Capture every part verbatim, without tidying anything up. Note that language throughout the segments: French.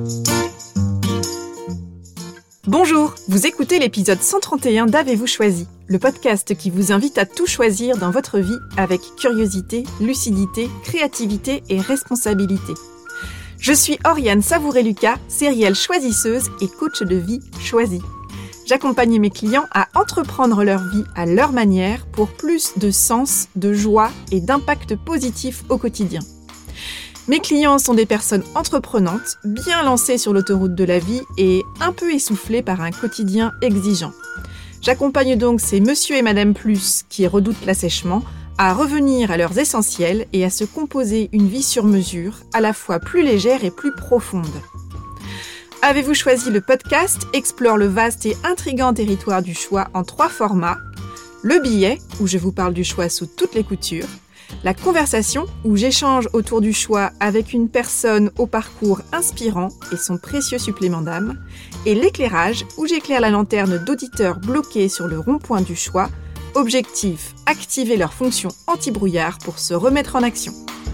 Bonjour, vous écoutez l'épisode cent trente et un d'Avez-vous choisi, le podcast qui vous invite à tout choisir dans votre vie avec curiosité, lucidité, créativité et responsabilité. Je suis Oriane Savouré-Lucas, sérielle choisisseuse et coach de vie choisie. J'accompagne mes clients à entreprendre leur vie à leur manière pour plus de sens, de joie et d'impact positif au quotidien. Mes clients sont des personnes entreprenantes, bien lancées sur l'autoroute de la vie et un peu essoufflées par un quotidien exigeant. J'accompagne donc ces monsieur et madame plus qui redoutent l'assèchement à revenir à leurs essentiels et à se composer une vie sur mesure, à la fois plus légère et plus profonde. Avez-vous choisi le podcast explore le vaste et intrigant territoire du choix en trois formats. Le billet, où je vous parle du choix sous toutes les coutures. La conversation, où j'échange autour du choix avec une personne au parcours inspirant et son précieux supplément d'âme. Et l'éclairage, où j'éclaire la lanterne d'auditeurs bloqués sur le rond-point du choix. Objectif, activer leur fonction anti-brouillard pour se remettre en action.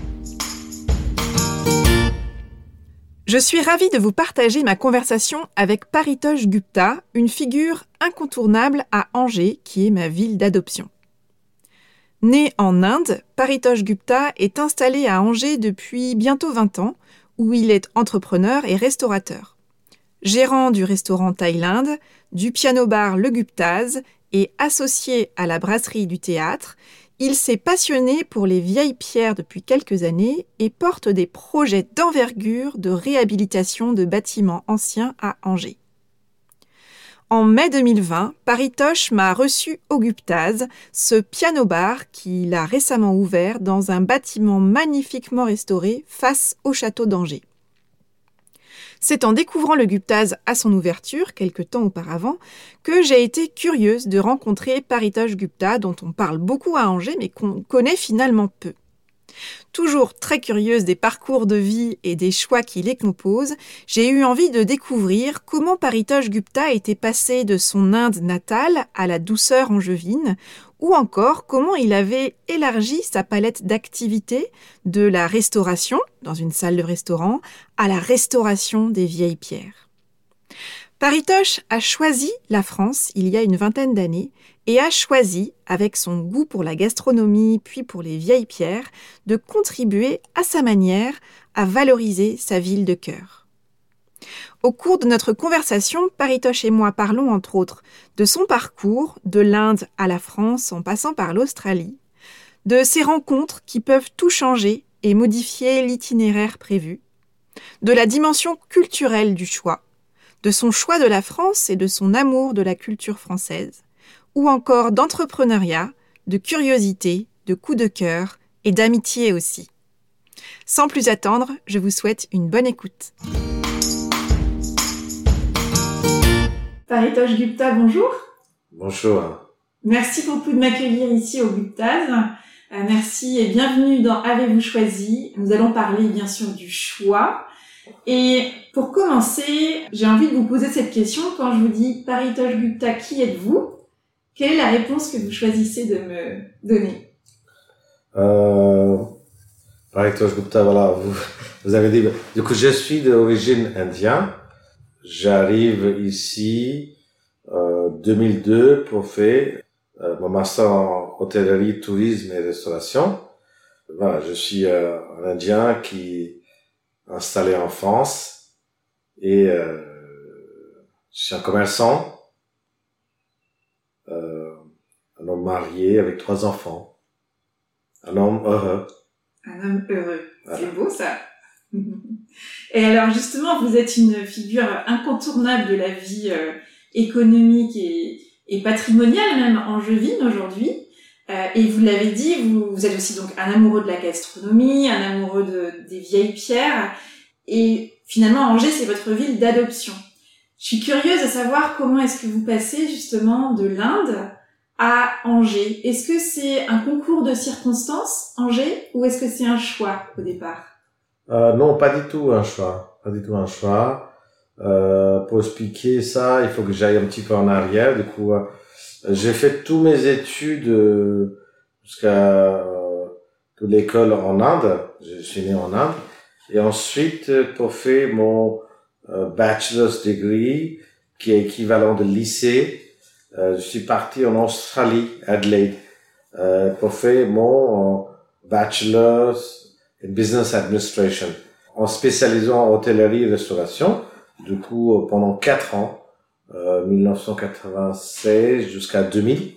Je suis ravie de vous partager ma conversation avec Paritosh Gupta, une figure incontournable à Angers, qui est ma ville d'adoption. Né en Inde, Paritosh Gupta est installé à Angers depuis bientôt vingt ans, où il est entrepreneur et restaurateur. Gérant du restaurant Thaïlande, du piano-bar Le Guptaz et associé à la brasserie du théâtre, il s'est passionné pour les vieilles pierres depuis quelques années et porte des projets d'envergure de réhabilitation de bâtiments anciens à Angers. En mai deux mille vingt, Paritosh m'a reçu au Guptaz, ce piano-bar qu'il a récemment ouvert dans un bâtiment magnifiquement restauré face au château d'Angers. C'est en découvrant le Guptaz à son ouverture, quelque temps auparavant, que j'ai été curieuse de rencontrer Paritosh Gupta, dont on parle beaucoup à Angers, mais qu'on connaît finalement peu. Toujours très curieuse des parcours de vie et des choix qui les composent, j'ai eu envie de découvrir comment Paritosh Gupta était passé de son Inde natale à la douceur angevine, ou encore comment il avait élargi sa palette d'activités de la restauration, dans une salle de restaurant, à la restauration des vieilles pierres. Paritosh a choisi la France il y a une vingtaine d'années et a choisi, avec son goût pour la gastronomie puis pour les vieilles pierres, de contribuer à sa manière à valoriser sa ville de cœur. Au cours de notre conversation, Paritosh et moi parlons entre autres de son parcours, de l'Inde à la France en passant par l'Australie, de ses rencontres qui peuvent tout changer et modifier l'itinéraire prévu, de la dimension culturelle du choix, de son choix de la France et de son amour de la culture française, ou encore d'entrepreneuriat, de curiosité, de coup de cœur et d'amitié aussi. Sans plus attendre, je vous souhaite une bonne écoute. Paritosh Gupta, bonjour. Bonjour. Merci beaucoup de m'accueillir ici au Guptaz. Euh, merci et bienvenue dans Avez-vous choisi. Nous allons parler bien sûr du choix. Et pour commencer, j'ai envie de vous poser cette question. Quand je vous dis Paritosh Gupta, qui êtes-vous ? Quelle est la réponse que vous choisissez de me donner ? Euh, Paritosh Gupta, voilà, vous, vous avez dit. Du coup, je suis d'origine indienne. J'arrive ici euh, deux mille deux pour faire euh, mon master en hôtellerie, tourisme et restauration. Voilà, je suis euh, un Indien qui est installé en France et euh, je suis un commerçant. Euh, un homme marié avec trois enfants. Un homme heureux. Un homme heureux. Voilà. C'est beau ça. Et alors justement, vous êtes une figure incontournable de la vie euh, économique et, et patrimoniale même angevine aujourd'hui. Euh, et vous l'avez dit, vous, vous êtes aussi donc un amoureux de la gastronomie, un amoureux de, des vieilles pierres. Et finalement, Angers, c'est votre ville d'adoption. Je suis curieuse de savoir comment est-ce que vous passez justement de l'Inde à Angers. Est-ce que c'est un concours de circonstances, Angers, ou est-ce que c'est un choix au départ ? Euh, non, pas du tout un choix. Pas du tout un choix. Euh, pour expliquer ça, il faut que j'aille un petit peu en arrière. Du coup, euh, j'ai fait tous mes études euh, jusqu'à euh, toute l'école en Inde. Je suis né en Inde. Et ensuite, pour faire mon euh, bachelor's degree, qui est équivalent de lycée. Euh, je suis parti en Australie, Adelaide, euh, pour faire mon euh, bachelor's in business administration, en spécialisant en hôtellerie et restauration. Du coup, pendant quatre ans, euh, dix-neuf cent quatre-vingt-seize jusqu'à deux mille.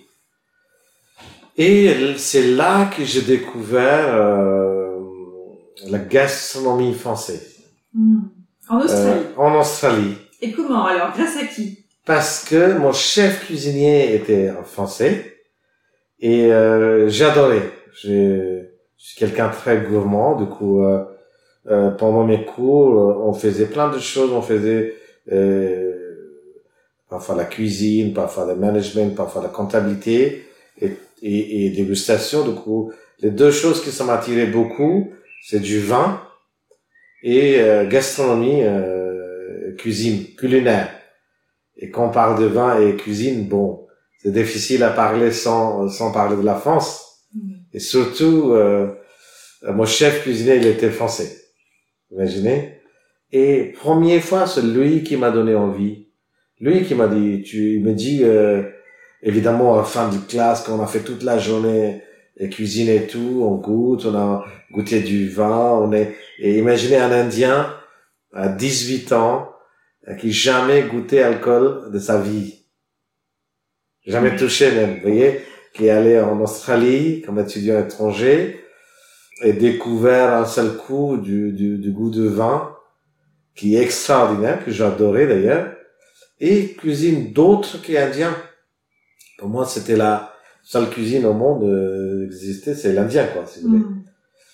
Et c'est là que j'ai découvert euh, la gastronomie française. Mmh. En Australie. Euh, en Australie. Et comment alors? Grâce à qui? Parce que mon chef cuisinier était un Français et euh, j'adorais. Je, je suis quelqu'un de très gourmand. Du coup, euh, euh, pendant mes cours, on faisait plein de choses. On faisait euh, parfois la cuisine, parfois le management, parfois la comptabilité et, et, et dégustation. Du coup, les deux choses qui ça m'attirait beaucoup, c'est du vin et euh, gastronomie, euh, cuisine, culinaire. Et quand on parle de vin et cuisine, bon, c'est difficile à parler sans sans parler de la France. Mmh. Et surtout, euh, mon chef cuisinier, il était français. Imaginez. Et première fois, c'est lui qui m'a donné envie. Lui qui m'a dit, tu, il me dit, euh, évidemment, à la fin de classe, quand on a fait toute la journée, et cuisine et tout, on goûte, on a goûté du vin, on est, et imaginez un Indien, à dix-huit ans, qui jamais goûté alcool de sa vie. Jamais touché même, vous voyez, qui est allé en Australie comme étudiant étranger et découvert un seul coup du, du, du goût de vin qui est extraordinaire, que j'adorais d'ailleurs, et cuisine d'autres qu'indiens. Pour moi, c'était la seule cuisine au monde euh, existait, c'est l'indien, quoi, si vous voulez. Mm.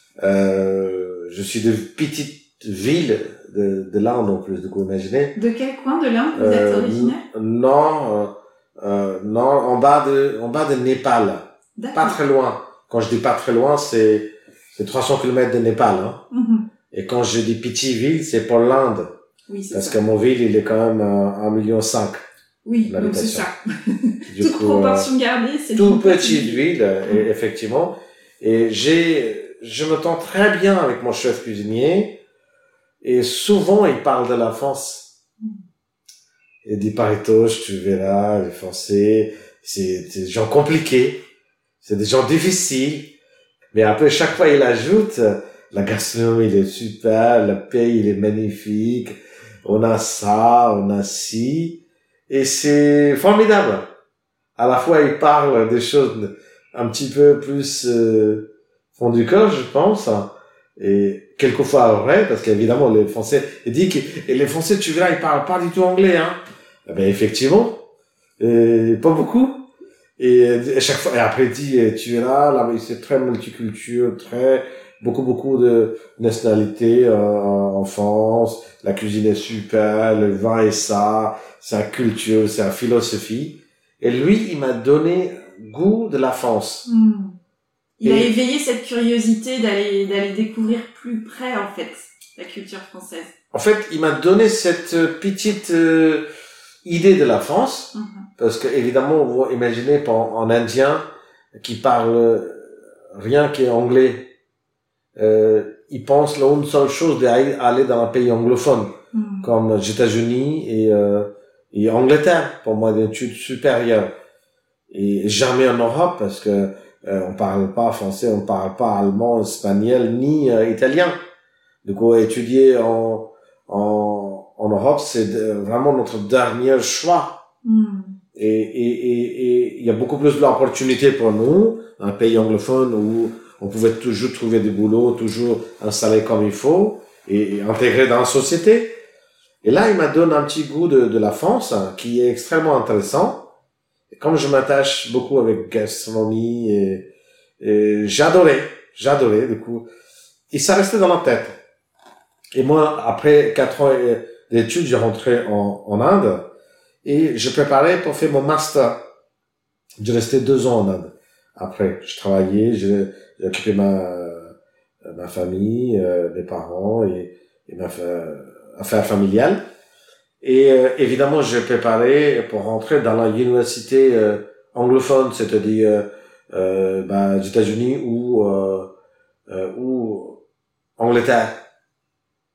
Euh, je suis de petite ville de, de l'Inde en plus, du coup, imaginez. De quel coin de l'Inde vous êtes originaire? euh, Non, euh, euh, non, en bas de, en bas de Népal. D'accord. Pas très loin. Quand je dis pas très loin, c'est, c'est trois cents kilomètres de Népal, hein. Mm-hmm. Et quand je dis petite ville, c'est pour l'Inde. Oui, c'est Parce ça. que mon ville, il est quand même un million cinq. Oui, donc c'est ça. Du Toute coup, proportion gardée, c'est toute petite ville, et, effectivement. Et j'ai, je me tends très bien avec mon chef cuisinier. Et souvent, il parle de la France. Il dit, Paritosh, tu verras, les Français, c'est, c'est des gens compliqués. C'est des gens difficiles. Mais après, chaque fois, il ajoute, la gastronomie, il est super, le pays, il est magnifique. On a ça, on a ci. Et c'est formidable. À la fois, il parle des choses un petit peu plus euh, fond du cœur, je pense. Et quelquefois vrai, parce qu'évidemment, les Français, il dit que et les Français, tu verras, ils parlent pas du tout anglais, hein. Eh ben, effectivement, et pas beaucoup. Et, et chaque fois, et après, il dit, tu verras, là, c'est très multiculturel, très, beaucoup, beaucoup de nationalités euh, en France. La cuisine est super, le vin est ça, c'est la culture, c'est la philosophie. Et lui, il m'a donné goût de la France. Mmh. Il et a éveillé cette curiosité d'aller, d'aller découvrir plus près, en fait, la culture française. En fait, il m'a donné cette petite euh, idée de la France, mmh. parce que évidemment, vous imaginez en, en indien qui parle rien qui est anglais, euh, il pense là une seule chose d'aller dans un pays anglophone, mmh. comme les États-Unis et, euh, et Angleterre, pour moi, des études supérieures. Et jamais en Europe, parce que euh, on parle pas français, on parle pas allemand, espagnol, ni euh, italien. Du coup, étudier en, en, en Europe, c'est de, vraiment notre dernier choix. Mm. Et, et, et, et il y a beaucoup plus d'opportunités pour nous, un pays anglophone où on pouvait toujours trouver du boulot, toujours installé comme il faut, et, et intégrer dans la société. Et là, il m'a donné un petit goût de, de la France, hein, qui est extrêmement intéressant. Et comme je m'attache beaucoup avec gastronomie, et, et j'adorais, j'adorais, du coup. Et ça restait dans la tête. Et moi, après quatre ans d'études, j'ai rentré en, en Inde et je préparais pour faire mon master. J'ai resté deux ans en Inde. Après, je travaillais, j'ai, j'ai occupé ma, ma famille, euh, mes parents et, et ma euh, affaires familiales. Et euh, évidemment, j'ai préparé pour rentrer dans la université euh, anglophone, c'est-à-dire euh, bah, les États-Unis ou euh, euh, ou Angleterre.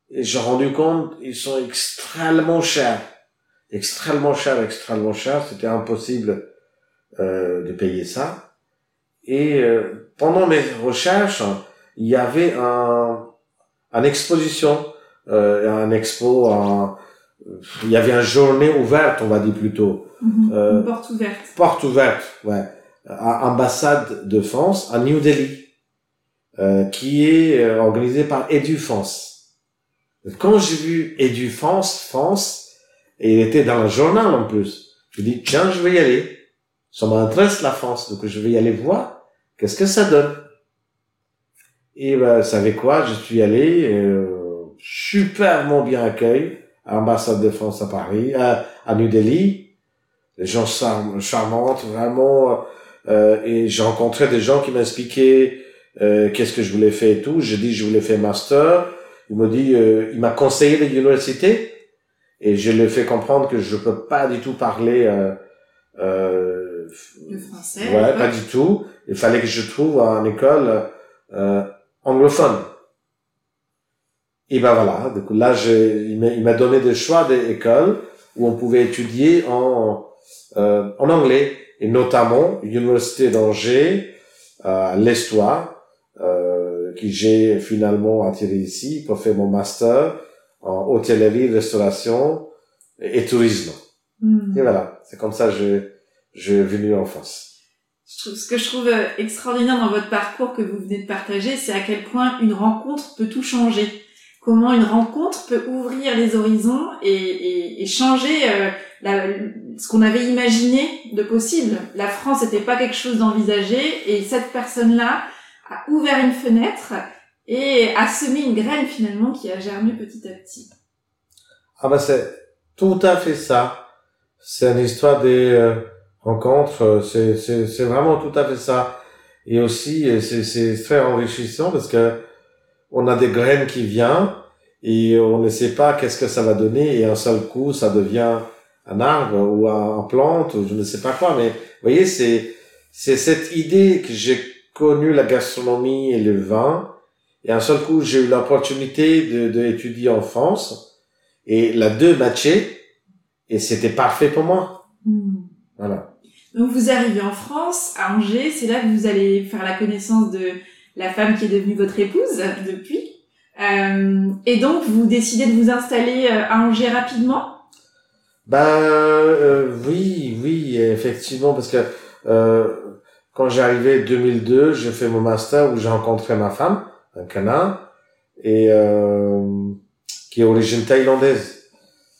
Et j'ai rendu compte, ils sont extrêmement chers. Extrêmement chers, extrêmement chers. C'était impossible euh, de payer ça. Et euh, pendant mes recherches, il y avait un, une exposition, euh, un expo, un, il y avait une journée ouverte, on va dire plutôt. Mmh, euh, une porte ouverte. Porte ouverte, ouais. À l'ambassade de France, à New Delhi, euh, qui est euh, organisée par EduFrance. Quand j'ai vu EduFrance, France, et il était dans le journal en plus, je dis, tiens, je vais y aller. Ça m'intéresse la France, donc je vais y aller voir. Qu'est-ce que ça donne? Et ben, vous savez quoi? Je suis allé, euh, superbement bien accueilli à l'ambassade de France à Paris, à, à New Delhi. Les gens charm- charmantes, vraiment. Euh, et j'ai rencontré des gens qui m'expliquaient euh, qu'est-ce que je voulais faire et tout. J'ai dit je voulais faire master. Il m'a dit, euh, il m'a conseillé l'université et je lui ai fait comprendre que je peux pas du tout parler euh, euh, le français. Ouais, pas du tout. Il fallait que je trouve une école euh, anglophone. Et ben voilà. Du coup, là, je, il m'a, il m'a donné des choix d'écoles où on pouvait étudier en euh, en anglais et notamment l'université d'Angers, euh, l'Estoile. Euh, que j'ai finalement atterri ici pour faire mon master en hôtellerie, restauration et, et tourisme. Mmh. Et voilà, c'est comme ça que je, je suis venu en France. Je trouve, ce que je trouve extraordinaire dans votre parcours que vous venez de partager, c'est à quel point une rencontre peut tout changer. Comment une rencontre peut ouvrir les horizons et, et, et changer euh, la, ce qu'on avait imaginé de possible. La France n'était pas quelque chose d'envisagé et cette personne-là a ouvert une fenêtre et a semé une graine finalement qui a germé petit à petit. Ah ben c'est tout à fait ça. C'est une histoire des euh, rencontres. C'est c'est c'est vraiment tout à fait ça. Et aussi c'est c'est très enrichissant parce que on a des graines qui viennent et on ne sait pas qu'est-ce que ça va donner et un seul coup ça devient un arbre ou un, un plante ou je ne sais pas quoi. Mais vous voyez c'est c'est cette idée que j'ai connu la gastronomie et le vin, et un seul coup, j'ai eu l'opportunité de, de étudier en France, et la deux matchait, et c'était parfait pour moi. Mmh. Voilà. Donc, vous arrivez en France, à Angers, c'est là que vous allez faire la connaissance de la femme qui est devenue votre épouse, depuis. Euh, et donc, vous décidez de vous installer à Angers rapidement? Ben, euh, oui, oui, effectivement, parce que, euh, quand j'ai arrivé en deux mille deux, j'ai fait mon master où j'ai rencontré ma femme, un Canard, et euh, qui est d'origine thaïlandaise.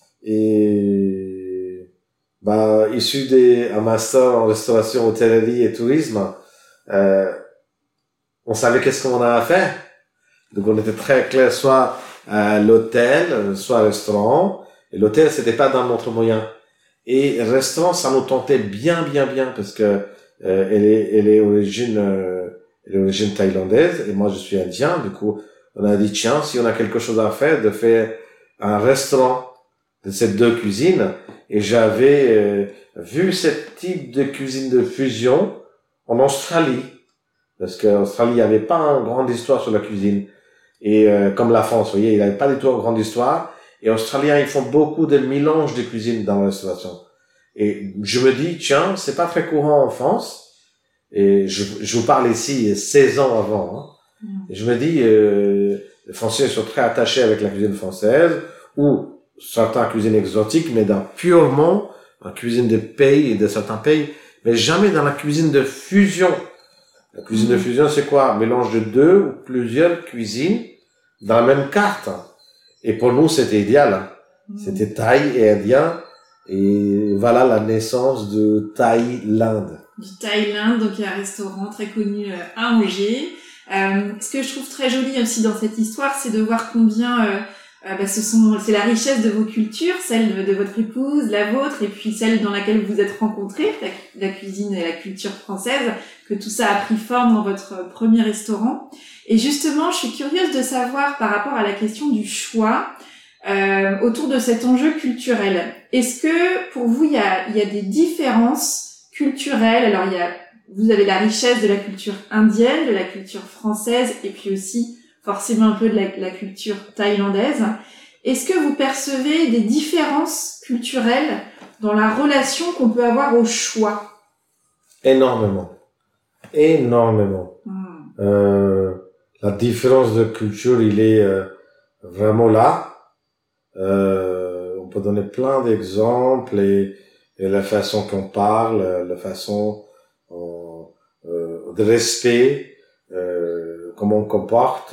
Et bah issu d'un master en restauration, hôtellerie et tourisme, euh, on savait qu'est-ce qu'on avait à faire. Donc on était très clair, soit à l'hôtel, soit au restaurant. Et l'hôtel, c'était pas dans notre moyen. Et le restaurant, ça nous tentait bien, bien, bien, parce que Euh, elle est, elle est origine, euh, elle est origine thaïlandaise et moi je suis indien. Du coup, on a dit tiens, si on a quelque chose à faire, de faire un restaurant de ces deux cuisines. Et j'avais euh, vu ce type de cuisine de fusion en Australie, parce qu'en Australie il n'y avait pas une grande histoire sur la cuisine. Et euh, comme la France, vous voyez, il n'y avait pas du tout une grande histoire. Et Australiens, ils font beaucoup de mélange de cuisine dans la restauration. Et je me dis, tiens, c'est pas très courant en France. Et je, je vous parle ici seize ans avant. Hein. Mm. Et je me dis, euh, les Français sont très attachés avec la cuisine française, ou certaines cuisines exotiques, mais dans purement la cuisine de pays et de certains pays, mais jamais dans la cuisine de fusion. La cuisine mm. de fusion, c'est quoi? Un mélange de deux ou plusieurs cuisines dans la même carte. Et pour nous, c'était idéal. Hein. Mm. C'était thaï et indien. Et voilà la naissance de Thaïlande. Du Thaïlande, donc il y a un restaurant très connu à Angers. Euh, ce que je trouve très joli aussi dans cette histoire, c'est de voir combien euh, euh, bah, ce sont, c'est la richesse de vos cultures, celle de, de votre épouse, la vôtre, et puis celle dans laquelle vous vous êtes rencontrés, la, la cuisine et la culture française, que tout ça a pris forme dans votre premier restaurant. Et justement, je suis curieuse de savoir par rapport à la question du choix. Euh, autour de cet enjeu culturel. Est-ce que pour vous il y a, il y a des différences culturelles? Alors il y a, vous avez la richesse de la culture indienne, de la culture française et puis aussi forcément un peu de la, la culture thaïlandaise. Est-ce que vous percevez des différences culturelles dans la relation qu'on peut avoir au choix? Énormément. Énormément. Mmh. Euh, la différence de culture, il est euh, vraiment là. Euh, on peut donner plein d'exemples et, et la façon qu'on parle, la façon on, euh, de respect, euh, comment on comporte,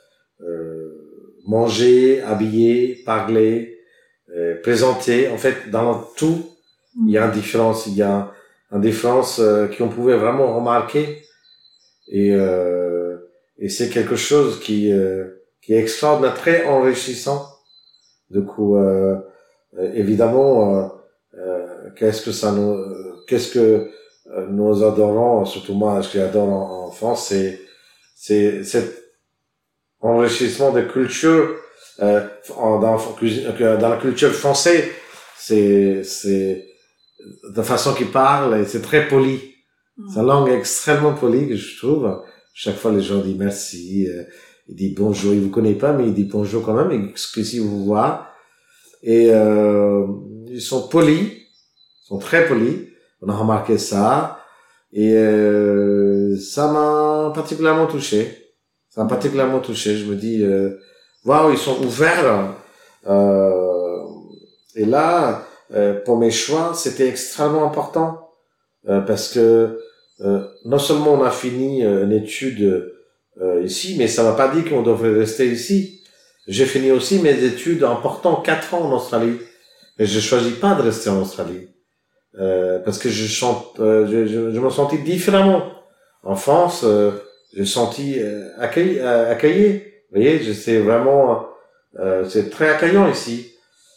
euh, manger, habiller, parler, euh, présenter. En fait, dans tout, mmh. il y a une différence. Il y a une différence euh, qu'on pouvait vraiment remarquer. Et, euh, et c'est quelque chose qui, euh, qui est extraordinaire, très enrichissant. Du coup, euh, évidemment, euh, euh, qu'est-ce que ça nous, qu'est-ce que euh, nous adorons, surtout moi, ce que j'adore en, en France, c'est, c'est cet enrichissement de culture, euh, en, dans, dans la culture française, c'est, c'est, de façon qu'il parle, et c'est très poli. C'est une langue extrêmement polie que je trouve. Chaque fois, les gens disent merci, euh, ils disent bonjour. Ils vous connaissent pas, mais ils disent bonjour quand même, et que si vous voient. Et euh, ils sont polis, ils sont très polis. On a remarqué ça, et euh, ça m'a particulièrement touché. Ça m'a particulièrement touché. Je me dis, euh, waouh, ils sont ouverts. Euh, et là, euh, pour mes choix, c'était extrêmement important euh, parce que Euh, non seulement on a fini euh, une étude euh, ici, mais ça ne m'a pas dit qu'on devrait rester ici. J'ai fini aussi mes études en portant quatre ans en Australie. Mais je choisis pas de rester en Australie. Euh, parce que je, chante, euh, je, je, je me sentis différemment. En France, euh, j'ai senti euh, accueilli, euh, accueilli. Vous voyez, je sais vraiment, euh, c'est très accueillant ici.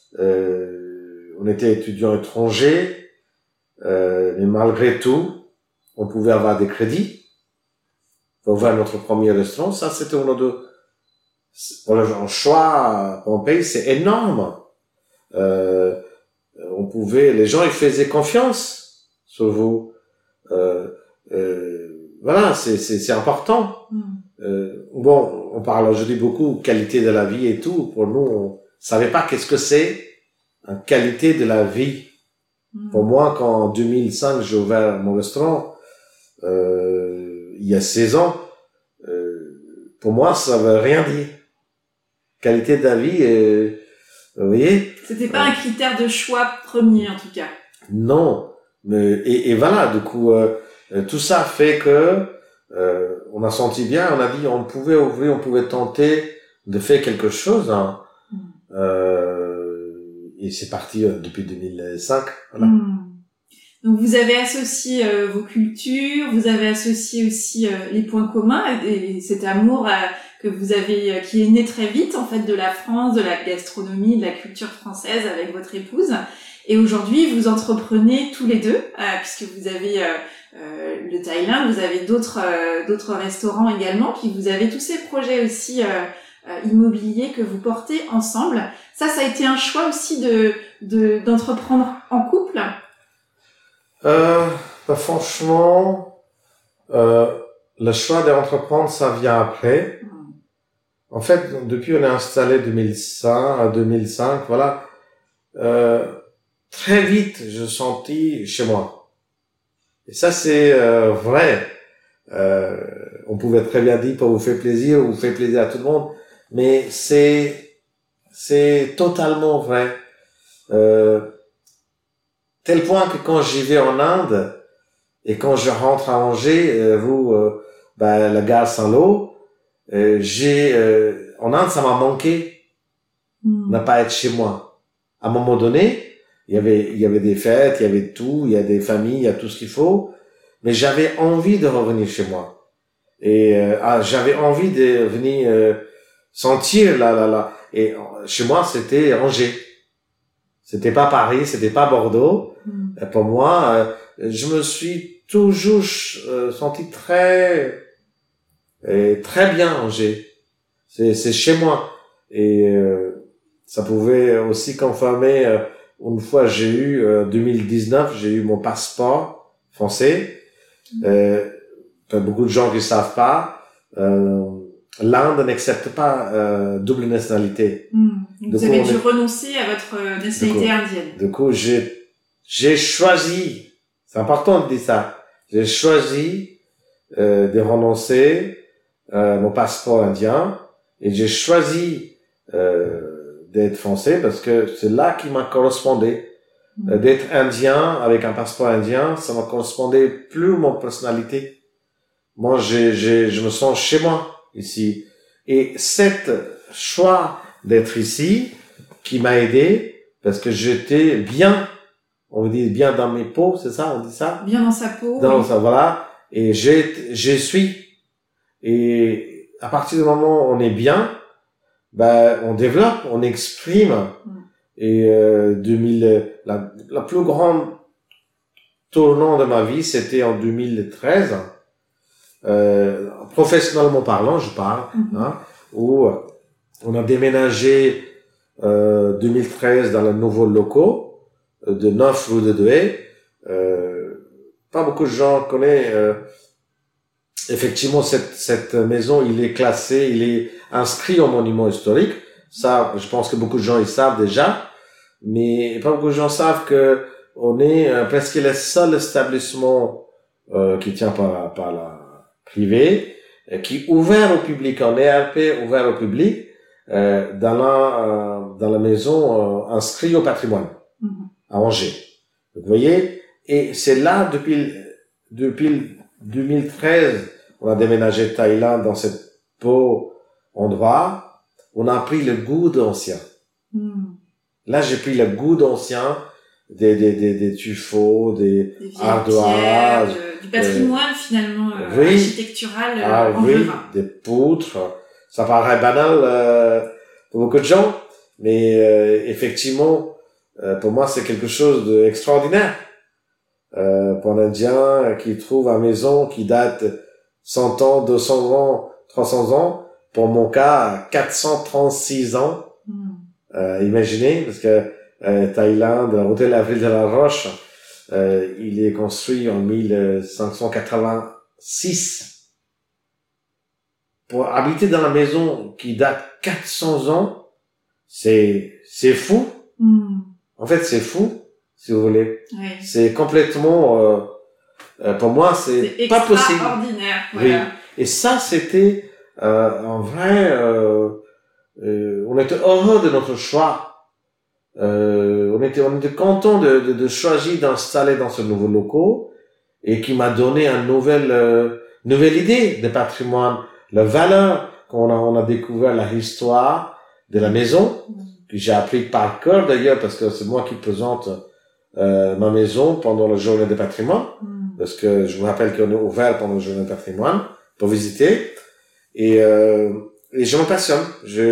Euh, on était étudiants étrangers, euh, mais malgré tout, on pouvait avoir des crédits pour ouvrir notre premier restaurant. Ça, c'était un de, pour le choix, pour un pays, c'est énorme. Euh, on pouvait, les gens, ils faisaient confiance sur vous. Euh, euh, voilà, c'est, c'est, c'est important. Mm. Euh, bon, on parle aujourd'hui beaucoup qualité de la vie et tout. Pour nous, on savait pas qu'est-ce que c'est une qualité de la vie. Mm. Pour moi, quand en deux mille cinq, j'ai ouvert mon restaurant, Euh, il y a seize ans, euh, pour moi, ça veut rien dire. Qualité de la vie, euh, vous voyez. C'était pas euh, un critère de choix premier, en tout cas. Non, mais et, et voilà, du coup, euh, tout ça fait que euh, on a senti bien, on a dit, on pouvait ouvrir, on pouvait tenter de faire quelque chose. Hein. Mm. Euh, et c'est parti euh, depuis deux mille cinq. Voilà. Mm. Donc vous avez associé euh, vos cultures, vous avez associé aussi euh, les points communs et, et cet amour euh, que vous avez, euh, qui est né très vite en fait de la France, de la gastronomie, de la culture française avec votre épouse. Et aujourd'hui vous entreprenez tous les deux euh, puisque vous avez euh, euh, le Thaïlande, vous avez d'autres euh, d'autres restaurants également, puis vous avez tous ces projets aussi euh, euh, immobiliers que vous portez ensemble. Ça, ça a été un choix aussi de de d'entreprendre en couple. Euh, bah franchement, euh, le choix d'entreprendre, ça vient après. En fait, depuis on est installé deux mille cinq à deux mille cinq, voilà, euh, très vite, je sentis chez moi. Et ça, c'est euh, vrai. Euh, on pouvait très bien dire pour vous faire plaisir, ou vous faire plaisir à tout le monde, mais c'est c'est totalement vrai. Euh, Tel point que quand j'y vais en Inde et quand je rentre à Angers, euh, vous, euh, bah, la gare Saint-Lô, euh, j'ai, euh, en Inde, ça m'a manqué, mm. ne pas être chez moi. À un moment donné, il y avait, il y avait des fêtes, il y avait tout, il y a des familles, il y a tout ce qu'il faut, mais j'avais envie de revenir chez moi. Et euh, ah, j'avais envie de venir euh, sentir là, là, là. Et euh, chez moi, c'était Angers. C'était pas Paris, c'était pas Bordeaux. Mm. Pour moi, euh, je me suis toujours euh, senti très, et très bien Angers. C'est, c'est chez moi. Et euh, ça pouvait aussi confirmer. Euh, une fois, j'ai eu euh, deux mille dix-neuf, j'ai eu mon passeport français. Mm. Euh, beaucoup de gens qui savent pas. Euh, l'Inde n'accepte pas euh, double nationalité. Mmh. Vous Du avez coup, dû on est- renoncer à votre nationalité Du coup- indienne. Du coup, j'ai, j'ai choisi, c'est important de dire ça, j'ai choisi euh, de renoncer euh, mon passeport indien et j'ai choisi euh, d'être français parce que c'est là qui m'a correspondé. Mmh. Euh, d'être indien avec un passeport indien, ça m'a correspondé plus à mon personnalité. Moi, j'ai, j'ai, je me sens chez moi ici. Et cet choix d'être ici qui m'a aidé parce que j'étais bien, on dit bien dans mes peaux, c'est ça, on dit ça? Bien dans sa peau. Dans oui. ça, voilà. Et j'ai, je suis. Et à partir du moment où on est bien, ben, on développe, on exprime. Mm. Et euh, deux mille, la, la plus grande tournant de ma vie, c'était en deux mille treize. Euh, professionnellement parlant, je parle, Mhm. hein, où on a déménagé euh, deux mille treize dans les nouveaux locaux euh, de neuf rue de Douai. Euh, pas beaucoup de gens connaissent. Euh, effectivement, cette, cette maison, il est classé, il est inscrit au monument historique. Ça, je pense que beaucoup de gens ils savent déjà, mais pas beaucoup de gens savent que on est euh, presque le seul établissement euh, qui tient par, par la privée, euh, qui est ouvert au public, en E R P ouvert au public, euh, dans la euh, dans la maison euh, inscrite au patrimoine Mhm. à Angers. Donc, vous voyez, et c'est là depuis depuis deux mille treize, on a déménagé de Thaïlande dans cet beau endroit. On a pris le goût d'ancien. Mm. Là, j'ai pris le goût d'ancien, des, des, des, des tuffeaux, des Des vieilles ardoises, pierres, de- du patrimoine finalement euh, oui. architectural euh, ah en oui, Angevin. des poutres. Ça paraît banal euh, pour beaucoup de gens, mais euh, effectivement, euh, pour moi, c'est quelque chose d'extraordinaire. Euh, pour un Indien qui trouve une maison qui date cent ans, deux cents ans, trois cents ans, pour mon cas, quatre cent trente-six ans. Mm. Euh, imaginez, parce que euh, Thaïlande, l'hôtel La Ville de la Roche, euh, il est construit en mille cinq cent quatre-vingt-six. Pour habiter dans la maison qui date quatre cents ans, c'est c'est fou. Mm. En fait, c'est fou, si vous voulez. Oui. C'est complètement, euh, euh, pour moi, c'est C'est pas possible. extraordinaire. Oui. Voilà. Et ça, c'était euh, en vrai, euh, euh, on était heureux de notre choix. Euh, on était, on était content de, de, de choisir d'installer dans ce nouveau locaux et qui m'a donné une nouvelle, euh, nouvelle idée de patrimoine, la valeur qu'on a, on a découvert la histoire de la maison que j'ai appris par cœur d'ailleurs parce que c'est moi qui présente euh, ma maison pendant la journée de patrimoine. Mm. Parce que je vous rappelle qu'on est ouvert pendant le journée de patrimoine pour visiter. Et, euh, et je me passionne.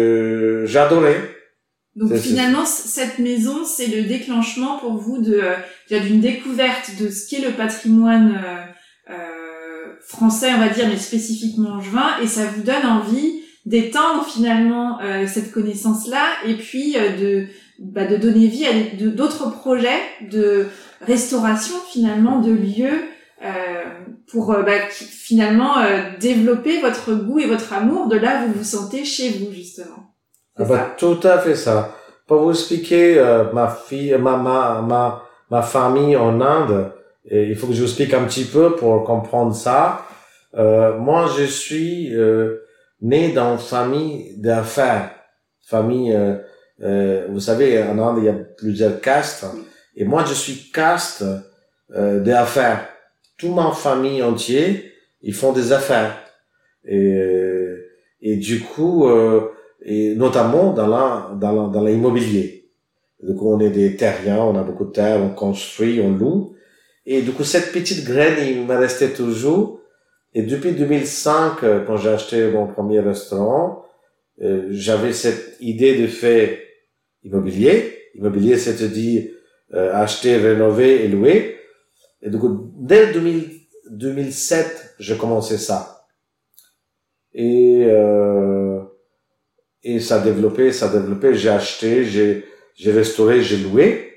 Je, j'ai adoré. Donc C'est- finalement, c- cette maison, c'est le déclenchement pour vous de euh, déjà d'une découverte de ce qu'est le patrimoine euh, euh, français, on va dire, mais spécifiquement angevin, et ça vous donne envie d'étendre finalement euh, cette connaissance-là, et puis euh, de bah, de donner vie à des- de- d'autres projets de restauration finalement de lieux euh, pour euh, bah, qui- finalement euh, développer votre goût et votre amour de là où vous vous sentez chez vous justement. Ah C'est bah, tout à fait ça. Pour vous expliquer, euh, ma fille, ma, ma, ma, ma famille en Inde, et il faut que je vous explique un petit peu pour comprendre ça. Euh, moi, je suis euh, né dans une famille d'affaires. Famille, euh, euh, vous savez, en Inde, il y a plusieurs castes. Et moi, je suis caste euh, d'affaires. Toute ma famille entière, ils font des affaires. Et, euh, et du coup... Euh, et notamment dans la, dans la, dans l'immobilier. Donc, on est des terriens, on a beaucoup de terres, on construit, on loue. Et du coup, cette petite graine, il me restait toujours. Et depuis deux mille cinq, euh, quand j'ai acheté mon premier restaurant, euh, j'avais cette idée de faire immobilier. Immobilier, c'est-à-dire euh, acheter, rénover et louer. Et du coup, dès deux mille, deux mille sept, j'ai commencé ça. Et euh, Et ça a développé, ça a développé, j'ai acheté, j'ai, j'ai restauré, j'ai loué.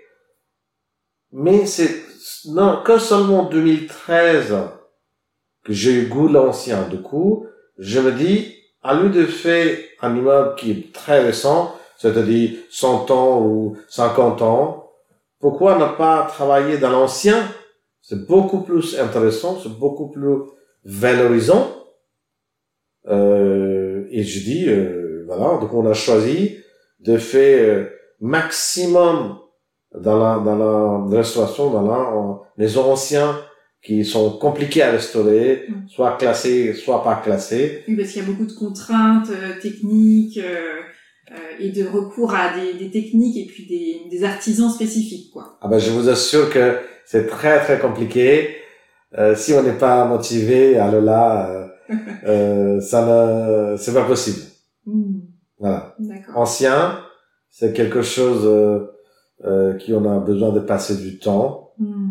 Mais c'est, non, que seulement en deux mille treize que j'ai eu goût l'ancien. Du coup, je me dis, à lieu de faire un immeuble qui est très récent, c'est-à-dire cent ans ou cinquante ans, pourquoi ne pas travailler dans l'ancien? C'est beaucoup plus intéressant, c'est beaucoup plus valorisant. Euh, et je dis, euh, voilà, donc on a choisi de faire euh, maximum dans la, dans la restauration, dans la maison ancienne, qui sont compliqués à restaurer, mmh. soit classés, soit pas classés. Oui, parce qu'il y a beaucoup de contraintes euh, techniques euh, euh, et de recours à des, des techniques et puis des, des artisans spécifiques, quoi. Ah ben, je vous assure que c'est très très compliqué. Euh, si on n'est pas motivé, alors là, euh, euh, ça ne, c'est pas possible. Mmh. Voilà. D'accord. Ancien, c'est quelque chose euh, euh, qui on a besoin de passer du temps. Mmh.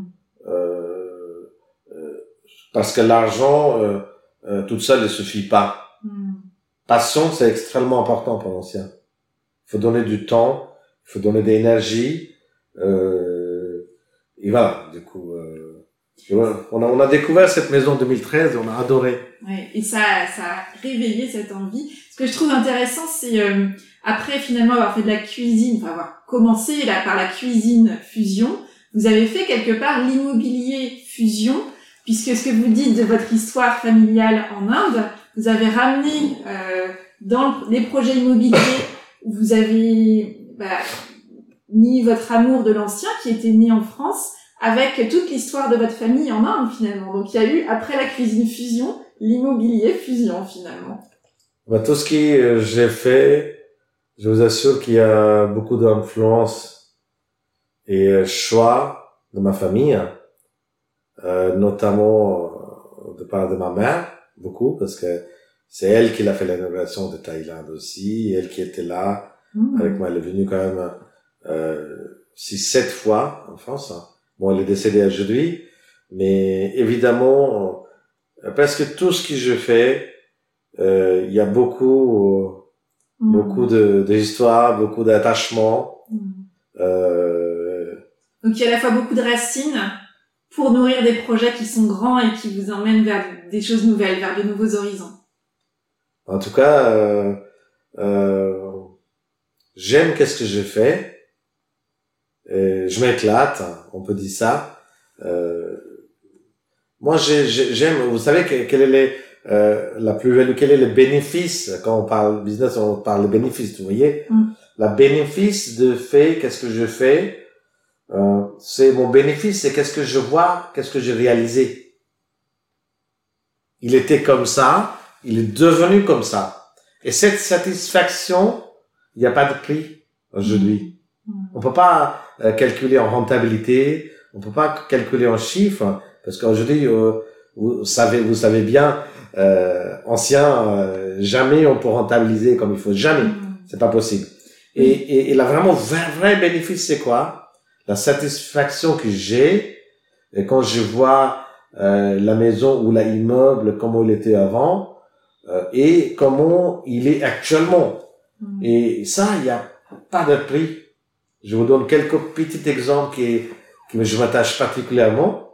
Parce que l'argent, euh, euh, toute seule, ne suffit pas. Mm. Passion, c'est extrêmement important pour l'ancien. Il faut donner du temps, il faut donner de l'énergie. Euh, et voilà, du coup, euh, on, a, on a découvert cette maison en deux mille treize et on a adoré. Ouais, et ça, ça a réveillé cette envie. Ce que je trouve intéressant, c'est euh, après finalement avoir fait de la cuisine, enfin avoir commencé là, par la cuisine fusion, vous avez fait quelque part l'immobilier fusion. Puisque ce que vous dites de votre histoire familiale en Inde, vous avez ramené euh, dans les projets immobiliers où vous avez bah, mis votre amour de l'ancien qui était né en France avec toute l'histoire de votre famille en Inde finalement. Donc il y a eu, après la cuisine fusion, l'immobilier fusion finalement. Bah, tout ce que j'ai fait, je vous assure qu'il y a beaucoup d'influence et choix de ma famille. Euh, notamment euh, de part de ma mère, beaucoup, parce que c'est elle qui a fait la rénovation de Thaïlande aussi, elle qui était là, mmh. avec moi, elle est venue quand même euh, six, sept fois en France. Hein. Bon, elle est décédée aujourd'hui, mais évidemment, euh, presque tout ce que je fais, euh, il y a beaucoup, euh, mmh. beaucoup de, d'histoires, beaucoup d'attachements. Mmh. Euh, Donc il y a à la fois beaucoup de racines, pour nourrir des projets qui sont grands et qui vous emmènent vers des choses nouvelles, vers de nouveaux horizons. En tout cas, euh, euh, j'aime qu'est-ce que je fais. Et je m'éclate, on peut dire ça. Euh, moi, j'ai, j'aime. Vous savez quel est les, euh, la plus-value, quel est le bénéfice quand on parle business, on parle de bénéfice. Vous voyez, mm. la bénéfice de fait, qu'est-ce que je fais. Euh, c'est mon bénéfice, c'est qu'est-ce que je vois, qu'est-ce que j'ai réalisé. Il était comme ça, il est devenu comme ça. Et cette satisfaction, il n'y a pas de prix aujourd'hui. Mmh. On peut pas euh, calculer en rentabilité, on peut pas calculer en chiffres, parce qu'aujourd'hui, euh, vous savez, vous savez bien, euh, ancien, euh, jamais on peut rentabiliser comme il faut, jamais, mmh. c'est pas possible. Et, et, et là vraiment vrai, vrai bénéfice, c'est quoi? La satisfaction que j'ai et quand je vois euh, la maison ou l'immeuble comment il était avant euh, et comment il est actuellement. Mmh. Et ça, il n'y a pas de prix. Je vous donne quelques petits exemples qui, qui je m'attache particulièrement.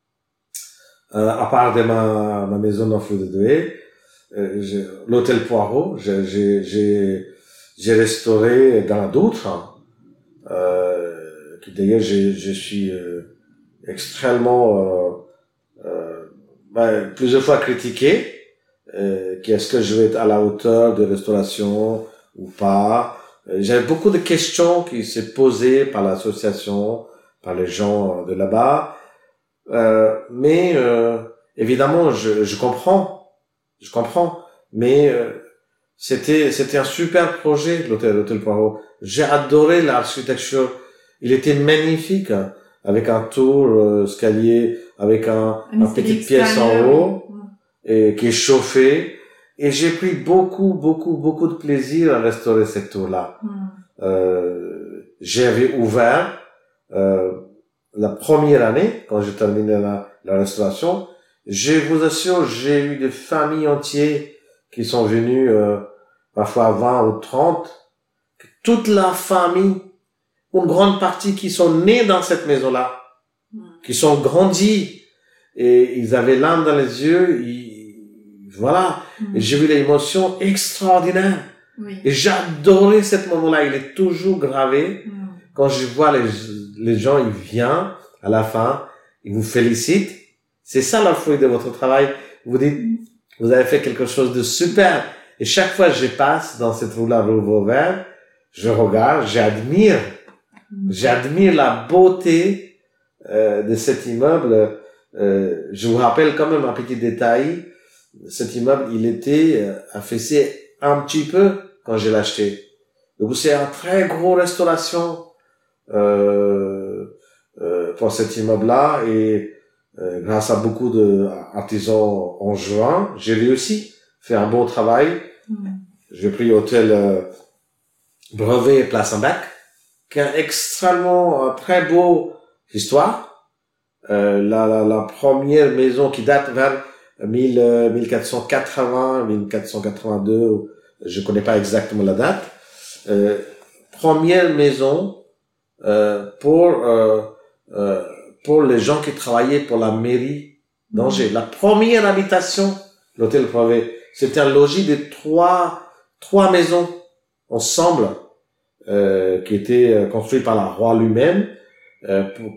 Euh, à part de ma, ma maison dans Fleur de Douai, euh, l'hôtel Poirot, j'ai, j'ai, j'ai, j'ai restauré dans d'autres. Hein. Euh, D'ailleurs, je, je suis euh, extrêmement euh, euh, ben, plusieurs fois critiqué. Euh, Qu'est-ce que je vais être à la hauteur de restauration ou pas? euh, J'avais beaucoup de questions qui s'est posées par l'association, par les gens de là-bas. Euh, mais euh, évidemment, je, je comprends, je comprends. Mais euh, c'était c'était un super projet, l'hôtel l'hôtel Poirot. J'ai adoré l'architecture. Il était magnifique, avec un tour, euh, escalier, avec un, une un petite pièce en haut, et qui est chauffée. Et j'ai pris beaucoup, beaucoup, beaucoup de plaisir à restaurer cette tour-là. Mm. Euh, j'avais ouvert, euh, la première année, quand j'ai terminé la, la restauration. Je vous assure, j'ai eu des familles entières qui sont venues, euh, parfois vingt ou trente. Toute la famille, une grande partie qui sont nés dans cette maison-là, mmh. qui sont grandis, et ils avaient l'âme dans les yeux, ils, voilà. Mmh. Et j'ai vu l'émotion extraordinaire. Oui. Et j'adorais ce moment-là. Il est toujours gravé. Mmh. Quand je vois les, les gens, ils viennent à la fin, ils vous félicitent. C'est ça la fruit de votre travail. Vous dites, mmh. vous avez fait quelque chose de super. Et chaque fois que je passe dans cette rue-là, rue Vauvert, je regarde, j'admire. Mmh. J'admire la beauté euh, de cet immeuble. Euh, je vous rappelle quand même un petit détail. Cet immeuble, il était euh, affaissé un petit peu quand je l'ai acheté. Donc c'est une très grosse restauration euh, euh, pour cet immeuble-là. Et euh, grâce à beaucoup d'artisans en juin, j'ai réussi à faire un bon travail. Mmh. J'ai pris hôtel euh, Brevet Place en Bac, qui a extrêmement euh, très beau histoire. Euh, la, la, la première maison qui date vers mille, euh, mille quatre cent quatre-vingts, mille quatre cent quatre-vingt-deux, je connais pas exactement la date. Euh, première maison euh, pour euh, euh, pour les gens qui travaillaient pour la mairie d'Angers. La première habitation, l'hôtel Brevet, c'était un logis de trois trois maisons ensemble euh, qui étaient construites par la roi lui-même euh, pour